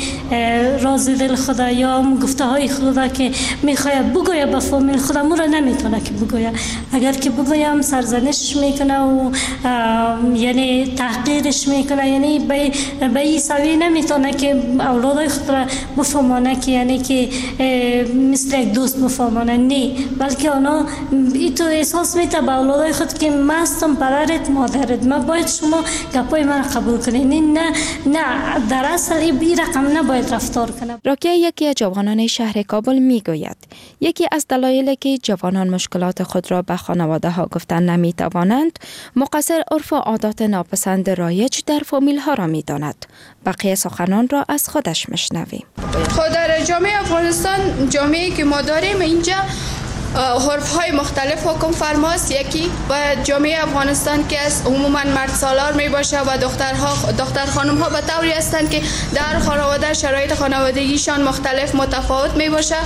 Speaker 21: راز دل خود یا گفته های خود که میخواد بگویه به فامیل خود مو را نمیتونه که بگویه. اگر که بگویم سرزنش میکنه و یعنی تحقیرش میکنه، یعنی به این سوی نمیتونه که اولادای خود را بفهمانه که یعنی که مثل یک دوست بفهمانه، نه، بلکه اونا این تو احساس میته به اولادای خود که من هستم پدرت مادرت، من باید شما گپای من قبول کنین. نه در اصل این رقم نباید رفتار کنه.
Speaker 18: راکیه یکی از جوانان شهر کابل میگوید یکی از دلایلی که جوانان مشکلات خود را به خانواده ها گفتن نمیتوانند مقصر عرف و عادات ناپسند رایج در فامیل ها را میداند. بقیه سخنان را از خودش مشنویم.
Speaker 3: خود در جامعه افغانستان، جامعه‌ای که ما داریم اینجا حرف‌های مختلف حکم فرماست. یکی و جامعه افغانستان که از عموما مرد سالار می باشه و دختر خانم ها به طوری هستند که در خانواده شرایط خانوادگیشان مختلف متفاوت می باشه.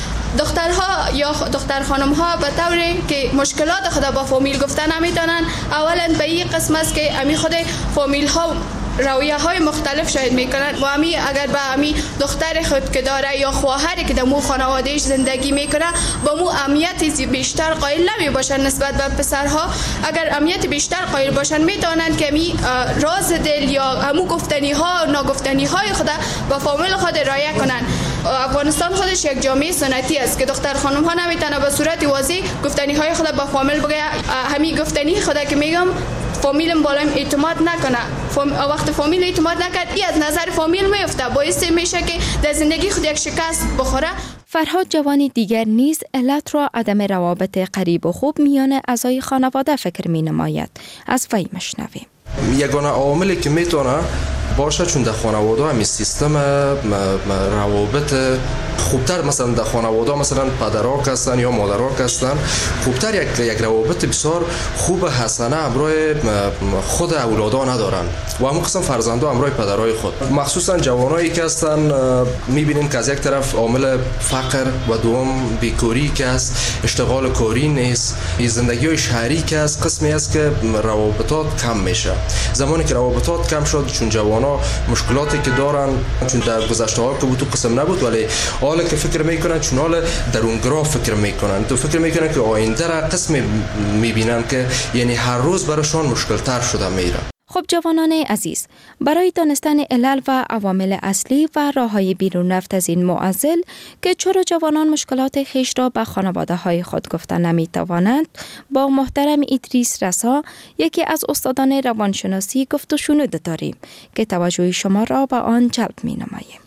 Speaker 3: دخترها یا دختر خانم ها به طوری که مشکلات خود با فامیل گفتن نمیتونن. اولا به این قسم است که امی خود فامیل ها رویه های مختلف شاید میکنن و امی اگر به امی دختر خود که داره یا خواهری که در مو خانوادهش زندگی میکنه با مو اهمیت بیشتر قائل نمی باشن نسبت به پسرها. اگر اهمیت بیشتر قائل باشن میتونن که امی راز دل یا همو گفتنی ها و ناگفتنی های خود با فامیل خود رعایت کنن. افغانستان خودش یک جامعه سنتی است که دختر خانم ها نمیتونه به صورت واضح گفتنی های خود با فامیل بگه. همین گفتنی خود که میگم فامیلم بالایم اعتماد نکنه، وقت فامیل اعتماد نکرد ای از نظر فامیل میفته، باعث میشه که در زندگی خود یک شکست بخوره.
Speaker 18: فرهاد جوانی دیگر نیز علت را عدم روابط قریب و خوب میان اعضای خانواده فکر می نماید. از وی مشنویم.
Speaker 7: یگانه عاملی که میتونه باشه چون در خانواده همین سیستم روابط خوبتر، مثلا در خانواده مثلا پدرها هستن یا مادرها هستن، خوبتر یک روابط بسیار خوب حسنه همراه خود اولادا ندارن و همون قسم فرزندا همراه پدرهای خود. مخصوصا جوانایی که هستن میبینین که از یک طرف عامل فقر و دوم بیکاری که است، اشتغال کاری نیست، زندگی شهری که است، قسمی است که روابطات کم میشه. زمانی که روابطات کم شد چون جوان مشکلاتی که دارن، چون در گذشته ها که بود تو قسم نبود، ولی حالا که فکر میکنن چون حالا درونگرا فکر میکنن، تو فکر میکنن که آینده را قسم میبینن که یعنی هر روز براشون مشکل تر شده میره.
Speaker 18: خب جوانان عزیز، برای دانستن علل و عوامل اصلی و راههای بیرون رفت از این معضل که چرا جوانان مشکلات خویش را به خانواده های خود گفتن نمی توانند، با محترم ادریس رسا، یکی از استادان روانشناسی، گفت و شنود داریم که توجه شما را به آن جلب می نماییم.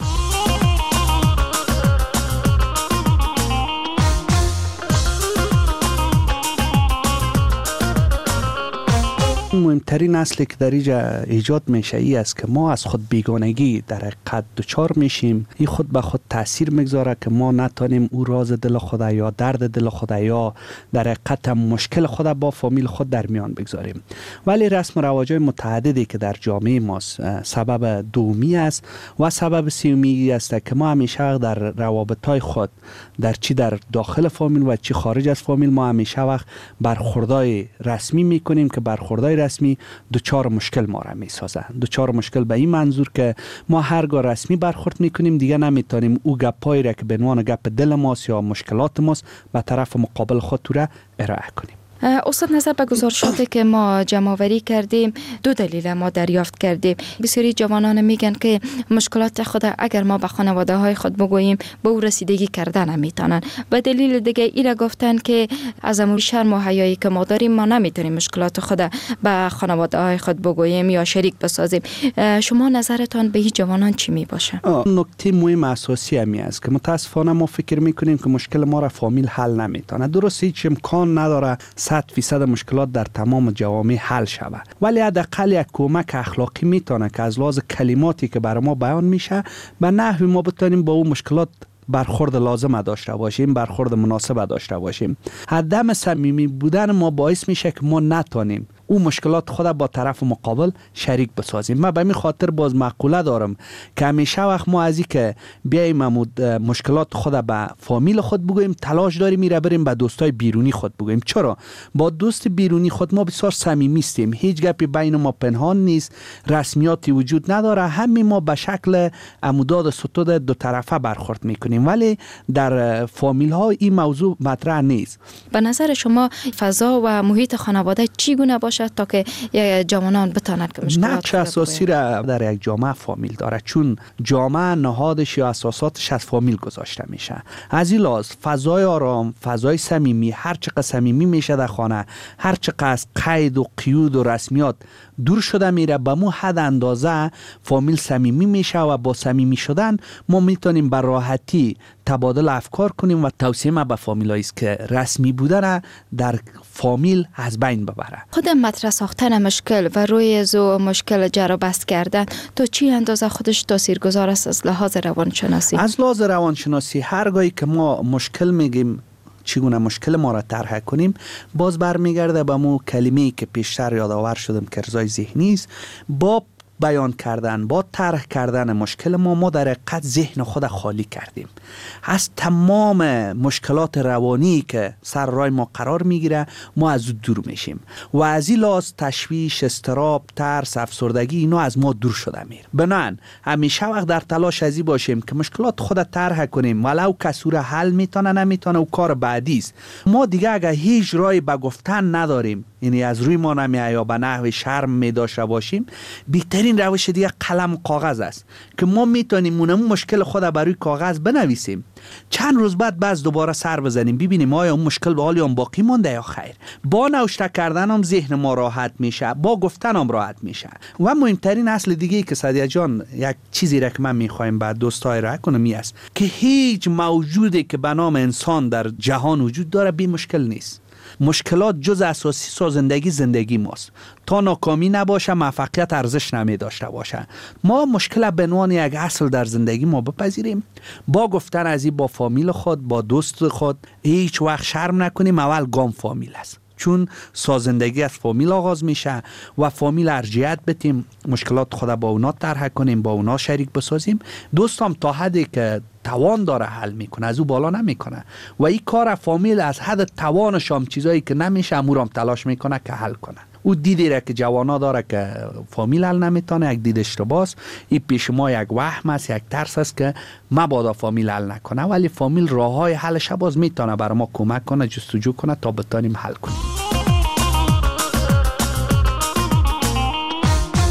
Speaker 23: مهمترین اصلی که در اینجا ایجاد میشه ای است که ما از خود بیگانگی در حقیقت دچار میشیم. این خود به خود تاثیر میگذاره که ما نتونیم او راز دل خود یا درد دل خود یا در حقیقت مشکل خود با فامیل خود در میان بگذاریم. ولی رسم و رواج‌های متعددی که در جامعه ما سبب دومی است و سبب سومی است که ما همیشه در روابط‌های خود در داخل فامیل و چی خارج از فامیل ما همیشه وقت برخوردای رسمی میکنیم که برخوردای رسمی دوچار مشکل ما را میسازه. دوچار مشکل به این منظور که ما هرگاه رسمی برخورد میکنیم دیگه نمیتونیم او گپایی را که به عنوان گپ دل ماست یا مشکلات ماست به طرف مقابل خود را ارائه کنیم.
Speaker 18: استاد، نظر به گزارشاتی که ما جمع‌آوری کردیم، دو دلیل ما دریافت کردیم. بسیاری جوانان میگن که مشکلات خود اگر ما به خانواده های خود بگوییم به او رسیدگی کردن نمیتونن. و دلیل دیگه ایره گفتن که از امور شرم و حیایی که ما داریم ما نمیتونیم مشکلات خود به خانواده های خود بگوییم یا شریک بسازیم. شما نظرتان به این جوانان چی می باشه؟
Speaker 23: نکته مهم اساسی همی است که متاسفانه ما فکر میکنیم که مشکل ما را فامیل حل نمیتونه. درسته هیچ امکان نداره 100% مشکلات در تمام جوامع حل شود، ولی حداقل یک کمک اخلاقی میتونه که از لحاظ کلماتی که برای ما بیان میشه به نحوی ما بتونیم با اون مشکلات برخورد لازم داشته باشیم، برخورد مناسب داشته باشیم. عدم صمیمی بودن ما باعث میشه که ما نتونیم او مشکلات خود با طرف مقابل شریک بسازیم. من به این خاطر باز مقوله دارم که همیشه وقت ما از این که بیاییم مشکلات خود به فامیل خود بگوییم تلاش داریم میره بریم به دوستای بیرونی خود بگوییم. چرا؟ با دوست بیرونی خود ما بسیار صمیمی هستیم، هیچ گپی بین ما پنهان نیست، رسمیاتی وجود نداره، همین ما به شکل عموداد ستود دو طرفه برخورد میکنیم، ولی در فامیل ها این موضوع مطرح نیست.
Speaker 18: به نظر شما فضا و محیط خانواده چگونه باشه تا که جوانان بتانند که مشکلات
Speaker 23: نقش اساسی را در یک جامعه فامیل داره، چون جامعه نهادش یا اساساتش از فامیل گذاشته میشه. از این لحاظ فضای آرام، فضای صمیمی، هر چقدر صمیمی میشه در خانه، هر چقدر از قید و قیود و رسمیات دور شده میره، به مو حد اندازه فامیل صمیمی میشه و با صمیمی شدن ما میتونیم به راحتی تبادل افکار کنیم و توصیه ما به فامیلایی است که رسمی بودن در فامیل از بین ببره.
Speaker 18: خود مطرح ساختن مشکل و روی زو مشکل جرا بست کردن تو چی اندازه خودش تاثیرگذار است از لحاظ روانشناسی؟
Speaker 23: از لحاظ روانشناسی هرگاهی که ما مشکل میگیم چگونه مشکل ما را طرح کنیم، باز برمیگرده به مو کلمه‌ای که پیشتر یادآور شدم که ارضای ذهنی است. با بیان کردن، با طرح کردن مشکل ما در حقیقت ذهن خود خالی کردیم از تمام مشکلات روانی که سر راه ما قرار میگیره. ما از دور میشیم و از این لحاظ تشویش، اضطراب، ترس، افسردگی اینا از ما دور شده میره. بنان همیشه وقت در تلاش ازی باشیم که مشکلات خود طرح کنیم، ولو کسور حل میتونه نمیتونه و کار بعدی است. ما دیگه اگر هیچ راهی به گفتن نداریم، یعنی از روی ما نمیاد یا به نحو شرم میداشته باشیم، بهترین روش دیگه قلم و کاغذ است که ما میتونیم اون مشکل خود بر روی کاغذ بنویسیم، چند روز بعد باز دوباره سر بزنیم ببینیم آیا اون مشکل به حال باقی مونده یا خیر. با نوشته کردن هم ذهن ما راحت میشه، با گفتن هم راحت میشه. و مهمترین اصل دیگه که سعدیه جان یک چیزی را که من میخوایم بعد دوستای را کنم می است که هیچ موجودی که به نام انسان در جهان وجود داره بی مشکل نیست. مشکلات جز اساسی سازندگی زندگی ماست. تا ناکامی نباشه موفقیت ارزش نمی داشته باشه. ما مشکل به عنوان یک اصل در زندگی ما بپذیریم، با گفتن از این با فامیل خود، با دوست خود هیچ وقت شرم نکنیم. اول گام فامیل است، چون سازندگی از فامیل آغاز میشه و فامیل ارجیت بتیم، مشکلات خود با اونا طرح کنیم، با اونا شریک بسازیم. دوستم تا حدی که توان داره حل میکنه، از او بالا نمیکنه و این کار فامیل از حد توانش هم چیزایی که نمیشه امورم تلاش میکنه که حل کنه. او دیدی را که جوانا داره که فامیل حل نمیتونه، یک دید اشتباهه. این پیش ما یک وهم است، یک ترس است که مبادا فامیل حل نکنه، ولی فامیل راههای حلش باز میتونه برای ما کمک کنه، جستجو کنه تا بتونیم حل کنیم.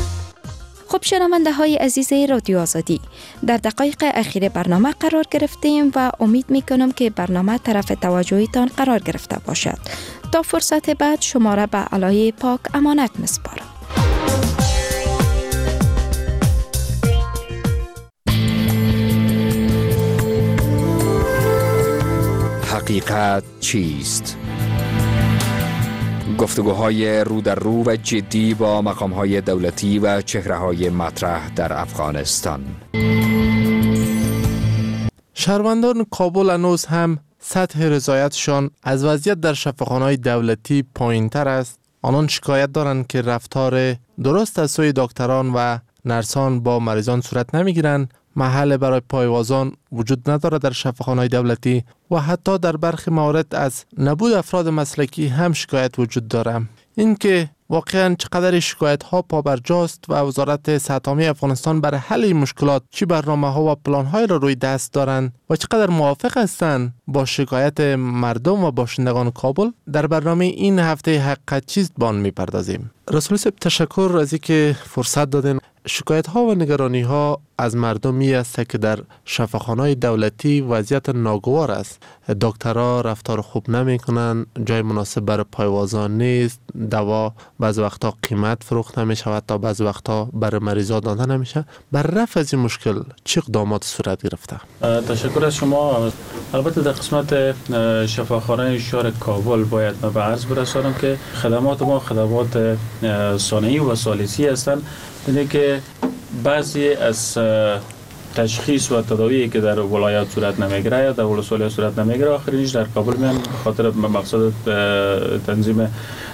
Speaker 18: خب شنونده های عزیز رادیو آزادی، در دقایق اخیر برنامه قرار گرفتیم و امید می کنم که برنامه طرف توجهتان قرار گرفته باشد. تا فرصت بعد شما را به الهه پاک امانت می‌سپارم.
Speaker 8: حقیقت چیست؟ گفتگوهای رو در رو و جدی با مقام‌های دولتی و چهره‌های مطرح در افغانستان.
Speaker 10: شهروندان کابل هنوز هم سطح رضایتشان از وضعیت در شفاخانه‌های دولتی پایین‌تر است. آنان شکایت دارند که رفتار درست از سوی دکتران و نرسان با مریضان صورت نمی‌گیرند. محل برای پایوازان وجود ندارد در شفاخانه‌های دولتی و حتی در برخی موارد از نبود افراد مسلکی هم شکایت وجود دارد. اینکه واقعاً چقدر شکایت ها پابرجاست و وزارت صحت عامه افغانستان برای حل این مشکلات چی برنامه ها و پلان های را روی دست دارند و چقدر موافق هستند با شکایت مردم و باشندگان کابل، در برنامه این هفته حقیقت چیست به آن میپردازیم. رسول صاحب، تشکر از اینکه فرصت دادین. شکایت ها و نگرانی ها از مردمی است که در شفاخانه‌های دولتی وضعیت ناگوار است. دکترها رفتار خوب نمی‌کنند، جای مناسب برای پایوازان نیست، دوا بعض وقتا قیمت فروخت نمیشه و تا بعض وقتا برای مریضا داده نمیشه. بر رفع از این مشکل چه اقدامات صورت گرفته؟
Speaker 2: تشکر از شما. البته در قسمت شفاخانه شهر کابل باید من به عرض برسانم که خدمات ما خدمات ثانوی و ثالثی هستند. یعنی که بعضی از تشخیص و تداویی که در ولایات صورت نمیگیره یا در ولسوالی صورت نمیگیره آخرینش در کابل میان به خاطر مقصد تنظیم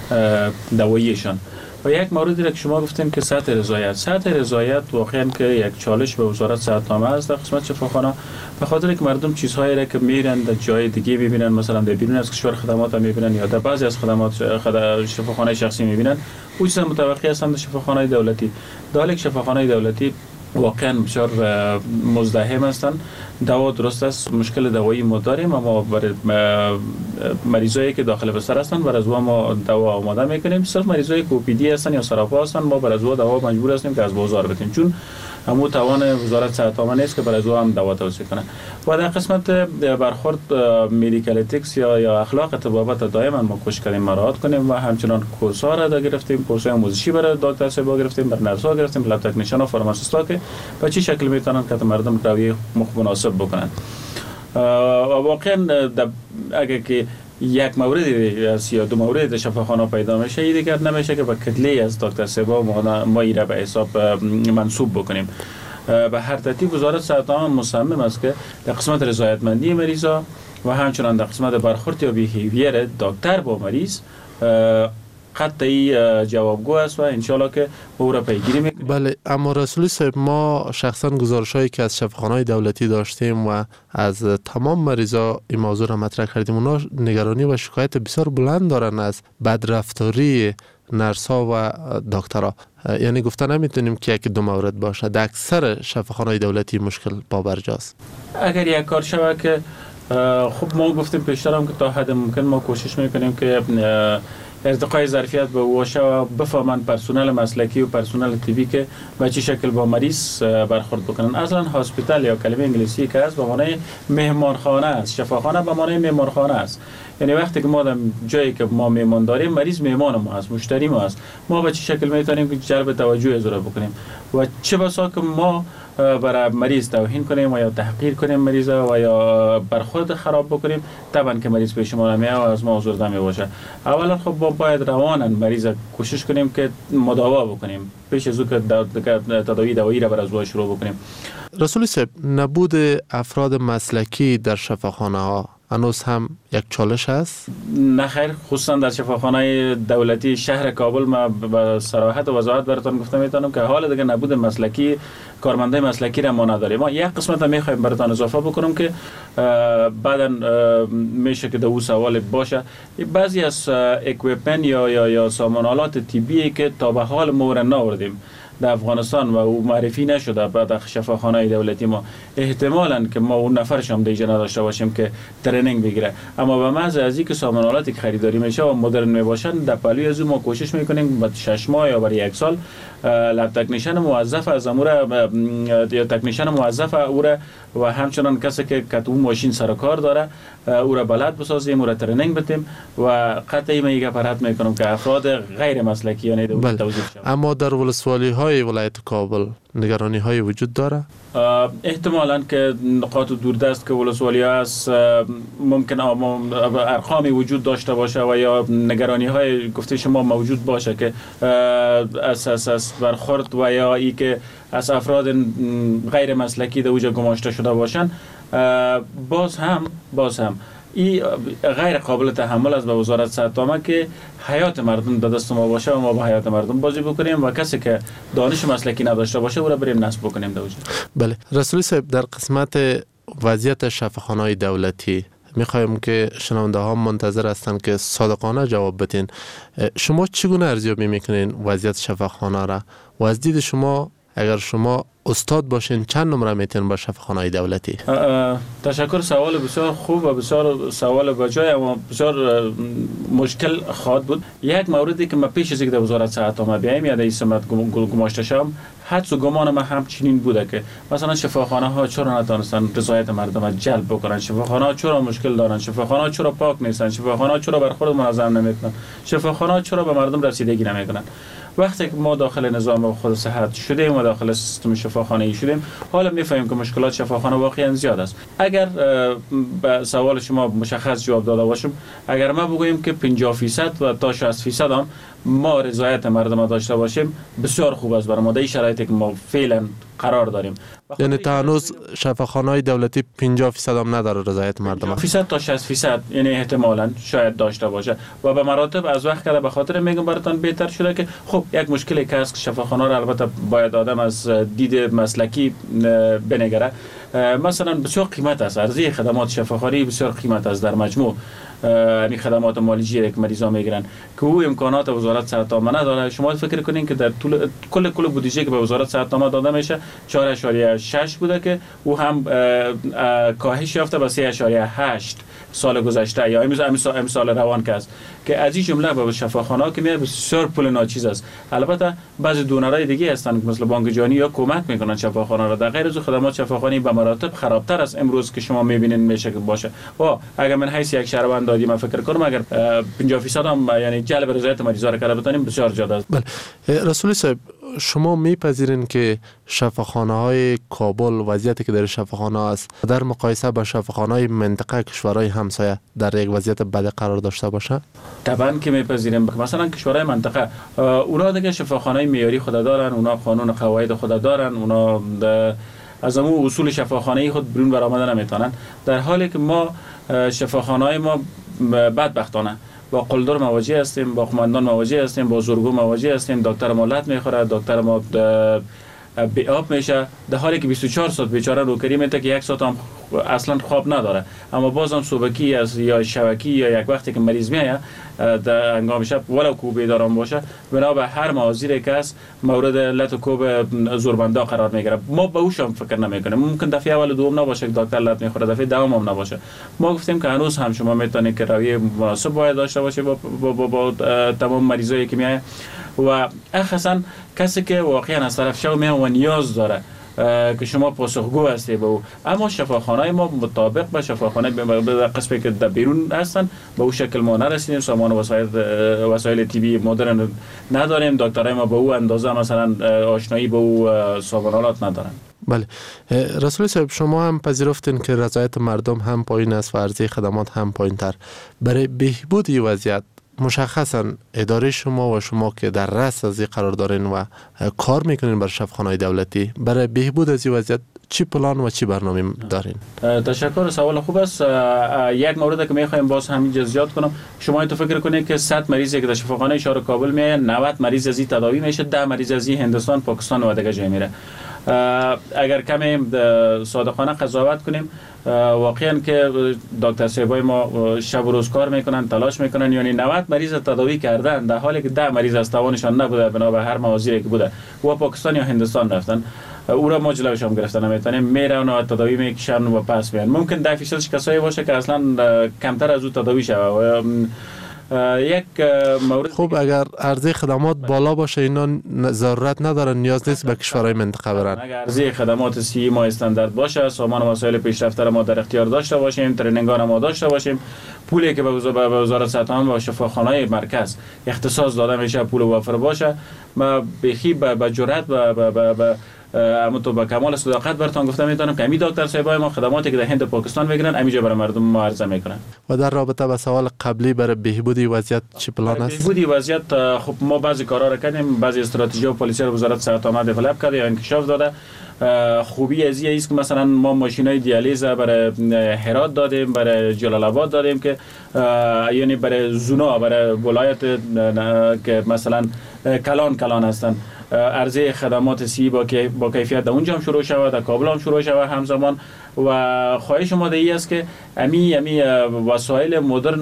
Speaker 2: دواییشان. و یک موردی را که شما گفتیم که سطح رضایت واقعا که یک چالش به وزارت صحت عامه است در قسمت شفاخانه، به خاطر که مردم چیزهایی را که میرن در جای دیگه میبینن، مثلا در بیرون از کشور خدمات میبینن یا در بعضی از خدمات شفاخانه شخصی میبینن، او چیزا متوقع هستند در شفاخانه دولتی. در شفاخانه دولتی واقعا بسیار مزدحم هستند. دوا درست است، مشکل دوایی ما داریم، اما برای مریضایی که داخل بستر هستند برای از ما دوا آماده میکنیم. صرف مریضایی که اوپیدی هستند یا سراپا هستند ما برای از دوا مجبور هستیم که از بازار بتیم، چون همون توان وزارت صحت عامه نیست که برای از هم دوا توصیه کنه. و در قسمت برخورد مدیکال اتیکس یا اخلاق طبابت دائما ما کوشش کردیم مراعات کنیم و همچنان کورس‌ها را گرفتیم، کورس‌های آموزشی برای دکتر صاحب گرفتیم، برای نرس‌ها گرفتیم، لب تکنیشیان و فارماسیست‌ها که به چه شکل میتونن که مردم روی مناسب بکنن. و واقعا اگر که یک مورد یا دو مورد شفاخانه پیدا میشه، این دیگر نمیشه که با کدلی از دکتر صاحب ما ایره به حساب منسوب بکنیم. به هر ترتیب وزارت صحت عامه مصمم است که در قسمت رضایتمندی مریضا و همچنان در قسمت برخورد یا بیهیویر دکتر با مریض قطعی جوابگو است و انشالله که او را پیگیری میکنیم.
Speaker 10: بله، اما رسولی صاحب، ما شخصا گزارش‌هایی که از شفاخانه‌های دولتی داشتیم و از تمام مریضا این موضوع را مطرح کردیم، اونا نگرانی و شکایت بسیار بلند دارن از بدرفتاری نرس‌ها و دکترها. یعنی گفته نمیتونیم که یک دو مورد باشه، در اکثر شفاخانه‌های دولتی مشکل پابرجاست.
Speaker 2: اگر یک کار شود که خب ما گفتیم پیشتر هم که تا حد ممکن ما کوشش میکنیم که ارتقای ظرفیت به واشه و بفهمن پرسنل مسلکی و پرسنل طبی که به چه شکل با مریض برخورد بکنن. اصلا هاسپیتال یا کلمه انگلیسی که است به معنای مهمانخانه است، شفاخانه به معنای مهمانخانه است. یعنی وقتی که ما در جایی که ما مهمان داریم، مریض مهمان ما است، مشتری ما است، ما به چه شکل میتونیم که جلب توجه از او بکنیم و چه بسا که ما برای مریض توهین کنیم و یا تحقیر کنیم مریض و یا برخورد خراب بکنیم، طبعا که مریض پیش ما نمیاد و از ما آزرده میباشه. اولا خب ما باید رواناً مریض کوشش کنیم که مداوا بکنیم پیش از او که دوایی را برای از شروع بکنیم.
Speaker 10: رسولی صاحب، نبود افراد مسلکی در شفاخانه ها هنوز هم یک چالش است؟
Speaker 2: نه خیر، خصوصا در شفاخانه دولتی شهر کابل ما با صراحت و وضاحت براتون گفته میتونم که حال دیگه نبود مسلکی، کارمنده مسلکی را ما نداریم. ما یک قسمت هم میخوایم براتون اضافه بکنم که بعدا میشه که دو سوال باشه. بعضی از اکویپمنت یا سامانالات طبی که تا به حال ما را ناوردیم در افغانستان و او معرفی نشده بعد شفاخانه دولتی ما، احتمالاً که ما اون نفرش هم دیگه نداشته باشیم که ترنینگ بگیره. اما به محض از اینکه سامانالاتی که خریداری میشه و مدرن میباشن، در پلوی از ما کوشش میکنیم بعد 6 ماه یا برای 1 سال لب تکنیشن موظف از امور یا تکنیشن موظف او و همچنان کسی که اون ماشین سر کار داره او را بلد بسازیم، او را ترنینگ بدیم و قطعی من یک پرهت میکنم که افراد غیر مسلکی یعنی توظیف شود.
Speaker 10: اما در ولسوالی های ولایت کابل نگرانی های وجود داره؟
Speaker 2: احتمالاً که نقاط دوردست که ولسوالی هست ممکن ارقامی وجود داشته باشه و یا نگرانی های گفته شما موجود باشه که اساس برخورد و یا ای که از افراد غیر مسلکی در اوجه گماشته شده باشن، باز هم این غیر قابل تحمل است به وزارت صحت عامه که حیات مردم در دست ما باشه و ما با حیات مردم بازی بکنیم و کسی که دانش مسلکی نداشته باشه او را بریم نصب بکنیم در اوجه.
Speaker 10: بله رسولی صاحب، در قسمت وضعیت شفاخانه‌های دولتی میخوایم که شنونده ها منتظر هستند که صادقانه جواب بدین. شما چگونه ارزیابی میکنین وضعیت شفاخانه را و از دید شما اگر شما استاد باشین چند نمره میتین با شفاخانه دولتی؟
Speaker 2: تشکر، سوال بسیار خوب و بسیار سوال بجای اما بسیار مشکل خواهد بود. یک موردی که من پیش از اینکه در وزارت صحت عامه بیایم یا در این سمت گماشته شدم، حدس و گمان من همچنین بوده که مثلا شفاخانه ها چرا نتونستن رضایت مردم جلب بکنن، شفاخانه ها چرا مشکل دارن، شفاخانه ها چرا پاک نیستن، شفاخانه ها چرا برخورد منظم نمیکنن، شفاخانه ها چرا به مردم رسیدگی نمیکنن. وقتی که ما داخل نظام خود صحت شدیم و داخل سیستم شفاخانه ای شدیم، حالا میفهمیم که مشکلات شفاخانه واقعا زیاد است. اگر به سوال شما مشخص جواب داده باشم، اگر ما بگوییم که 50% و تا 60% هم ما رضایت مردم داشته باشیم، بسیار خوب است برای ما. در این شرایطی که ما فعلا قرار داریم،
Speaker 10: یعنی تا هنوز شفاخانه‌های دولتی 50% هم نداره رضایت مردم.
Speaker 2: 50% تا 60% یعنی احتمالاً شاید داشته باشه و به مراتب از وقت که به خاطر میگم براتون بهتر شده که خب یک مشکلی که هست شفاخانه را البته باید آدم از دید مسلکی بنگره. مثلا بسیار قیمت است، عرضه خدمات شفاخانه بسیار قیمت است در مجموع، یعنی خدمات مالیجی که مریضا میگیرن که او امکانات وزارت صحت عامه نداره. شما فکر کنین که در طول کل بودجه که به وزارت صحت عامه داده میشه 4.6 بوده که او هم کاهش یافته به 3.8 سال گذشته یا امسال روان که است که از این جمله به شفاخانه که میاد بسیار پول ناچیز است. البته بعضی دونرای دیگه هستن که مثل بانک جهانی یا کمک میکنن شفاخانه را. در غیر از خدمات شفاخانه به مراتب خرابتر از امروز که شما میبینین میشه که باشه. و اگر من حیث یک شهروند دادی من فکر کنم اگر 50% هم یعنی جلب رضایت مریضا را کرده بتونیم بسیار زیاد است.
Speaker 10: بله رسولی صاحب، شما میپذیرین که شفاخانه های کابل وضعیتی که در شفاخانه است در مقایسه با شفاخانه های منطقه کشورهای همسایه در یک وضعیت بد قرار داشته باشه؟
Speaker 2: طبعا که میپذیریم. مثلا کشورهای منطقه اونا دیگه شفاخانه معیاری خود دارن، اونا قانون قواعد خود دارن، اونا از همون اصول شفاخانه خود بیرون برآمده نمیتونن، در حالی که ما شفاخانه های ما بدبختانه با قلدر مواجه هستیم، با قماندان مواجه هستیم، با زورگو مواجه هستیم. دکتر ما لط میخوره، دکتر ما بی آب میشه، در حالی که 24 ساعت بیچاره نوکری میده که 1 ساعت هم اصلا خواب نداره. اما بازم صبحی یا شبکی یا یک وقتی که مریض میاد در هنگام شب ولو کو بیدارم باشه، بنا به هر معاذیری که است مورد لط و کوب زوربندا قرار میگیره. ما به اوش هم فکر نمیکنیم. ممکن دفعه اول دوم نباشه که دکتر لط میخوره، دفعه دوم هم نباشه. ما گفتیم که هنوز هم شما میتونید که رویه مناسب باید داشته باشه با تمام مریضایی که میاد و اخصاً کسی که واقعا از طرف شما میاد و نیاز داره که شما پاسخگو هستی به او. اما شفاخانه ما مطابق به شفاخانه به قسمی که در بیرون هستن به او شکل ما نرسیدیم. سامان وسایل طبی مدرن نداریم. دکترای ما به او اندازه مثلا آشنایی به او سامانالات ندارن.
Speaker 10: بله رسول صاحب، شما هم پذیرفتین که رضایت مردم هم پایین است و عرضه خدمات هم پایین تر. برای بهبود این وضعیت مشخصا اداره شما و شما که در رأس از این قرار دارین و کار میکنین بر شفاخانه‌های دولتی، برای بهبود از این وضعیت چی پلان و چی برنامه دارین؟
Speaker 2: تشکر، سوال خوب است. یک مورد که میخوایم باز همینجا زیاد کنم، شما تو فکر کنید که 100 مریضی که در شفاخانه شهر کابل میاد 90 مریض از این تداوی میشه، 10 مریض از این هندوستان، پاکستان و دیگه جای میره. اگر کمی صادقانه قضاوت کنیم، واقعا که دکتر صاحبای ما شب و روز کار میکنن، تلاش میکنن، یعنی 90 مریض تداوی کردن در حالی که 10 مریض از توانشان نبوده بنا به هر موازی که بوده و پاکستان یا هندوستان رفتن. او را ما جلوش هم گرفتن نمیتونیم، میرن و تداوی میکشن و پس میان. ممکن 10% کسایی باشه که اصلا کمتر از او تداوی شوه. یک مورد
Speaker 10: خب اگر عرضه خدمات بالا باشه اینا ضرورت ندارن، نیاز نیست به کشورهای منطقه برن.
Speaker 2: اگر عرضه خدمات سی ما استاندارد باشه، سامان و وسایل پیشرفته ما در اختیار داشته باشیم، ترینینگان ما داشته باشیم، پولی که به وزارت صحت عامه و شفاخانه‌های مرکز اختصاص داده میشه پول وافر باشه، ما بخی به جرأت اما تو با کمال صداقت براتون گفتم میتونم که امی دکتر صاحبای ما خدماتی که در هند و پاکستان میگیرن امیجا برای مردم ما عرضه میکنن.
Speaker 10: و در رابطه با سوال قبلی برای بهبودی وضعیت چی پلان است؟
Speaker 2: بهبودی وضعیت خب ما بعضی کارا را کردیم، بعضی استراتژی و پالیسی رو وزارت صحت عامه دیولپ کرده یا انکشاف داده. خوبی از این است که مثلا ما ماشینای دیالیز برای هرات دادیم، برای جلال آباد دادیم که یعنی برای زونا، برای ولایت که مثلا کلان هستن، عرضه خدمات سی با کیفیت در اونجا هم شروع شود، در کابل هم شروع شود همزمان. و خواهش ما ای است که امی وسایل مدرن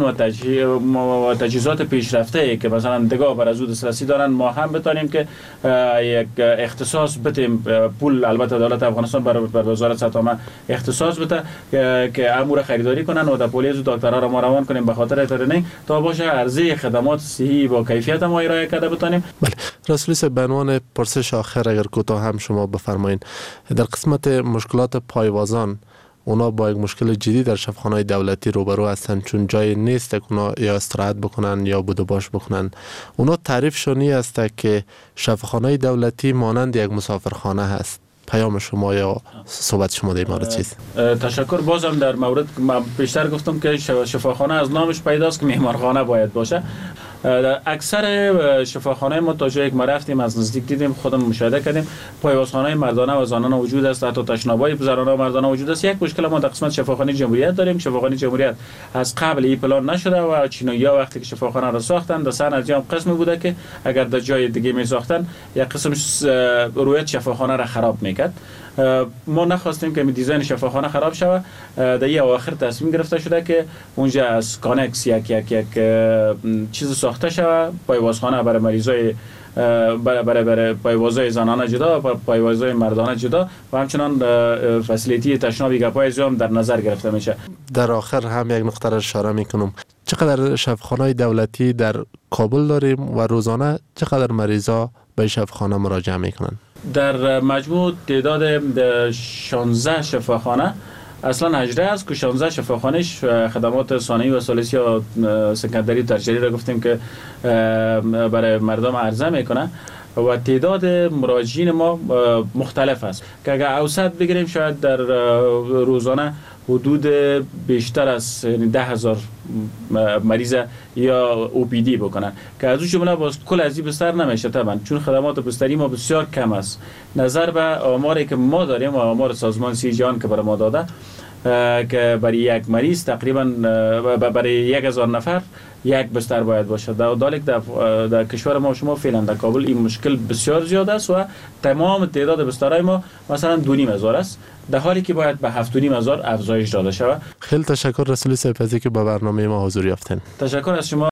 Speaker 2: و تجهیزات پیشرفته که مثلا دگاه بر از او دسترسی دارن ما هم بتانیم که یک اختصاص بتیم، پول البته دولت افغانستان بر وزارت صحت عامه اختصاص بده که امور خریداری کنن و در پولیس و دکترها را ما روان کنیم به خاطر ترینینگ تا باشه عرضه خدمات صحی با کیفیت ما ارائه کرده بتانیم.
Speaker 10: بله رسولی صاحب، به عنوان پرسش آخر اگر کوتاه هم شما بفرمایین، در قسمت مشکلات پایوازان اونا با یک مشکل جدی در شفاخانه‌های دولتی روبرو هستن، چون جای نیست که اونا یا استراحت بکنن یا بود و باش بکنن. اونا تعریف شونی است که شفاخانه‌های دولتی مانند یک مسافرخانه هست. پیام شما یا صحبت شما در این مورد چیست؟
Speaker 2: تشکر. بازم در مورد پیشتر گفتم که شفاخانه از نامش پیداست که مهمانخانه باید باشه. اکثر شفاخانه ما تا جایی که ما رفتیم از نزدیک دیدیم، خودم مشاهده کردیم، پایوازخانه مردانه و زنانه وجود است، حتی تشنابای زنانه و مردانه وجود است. یک مشکل ما در قسمت شفاخانه جمهوریت داریم. شفاخانه جمهوریت از قبل این پلان نشده و چینوی‌ها وقتی که شفاخانه را ساختن در سن از هم قسمی بوده که اگر در جای دیگه می ساختن یک قسم رویت شفاخانه را خراب میکرد. ما نخواستیم که دیزاین شفاخانه خراب شود. در این اواخر تصمیم گرفته شده که اونجا از کانکس یک چیز ساخته شود، پایوازخانه برای مریضای برای پایوازهای زنانه جدا و پایوازهای مردانه جدا و همچنان فسیلیتی تشنابی گپای زیام در نظر گرفته میشه.
Speaker 10: در آخر هم یک نقطه را اشاره میکنم، چقدر شفاخانه‌های دولتی در کابل داریم و روزانه چقدر مریضا به شفاخانه مراجعه میکنن؟
Speaker 2: در مجموع تعداد 16 شفاخانه اصلا هجره است که 16 شفاخانه‌اش خدمات ثانوی و ثالثی و سکندری ترشیری را گفتیم که برای مردم عرضه میکنه و تعداد مراجعین ما مختلف است که اگر اوسط بگیریم شاید در روزانه حدود بیشتر از 10,000 مریض یا OPD بکنن که از اون جمله باز کل از این بستر نمیشه طبعا، چون خدمات بستری ما بسیار کم است نظر به آماری که ما داریم و آمار سازمان سی جهان که برای ما داده که برای یک مریض تقریبا برای 1,000 نفر یک بستر باید باشه. در کشور ما شما فعلا در کابل این مشکل بسیار زیاد است و تمام تعداد بسترهای ما مثلا 2,500 است، در حالی که باید به 7,500 افزایش داده شود.
Speaker 10: خیلی تشکر رسولی صاحب که به برنامه ما حضور یافتین.
Speaker 2: تشکر از شما.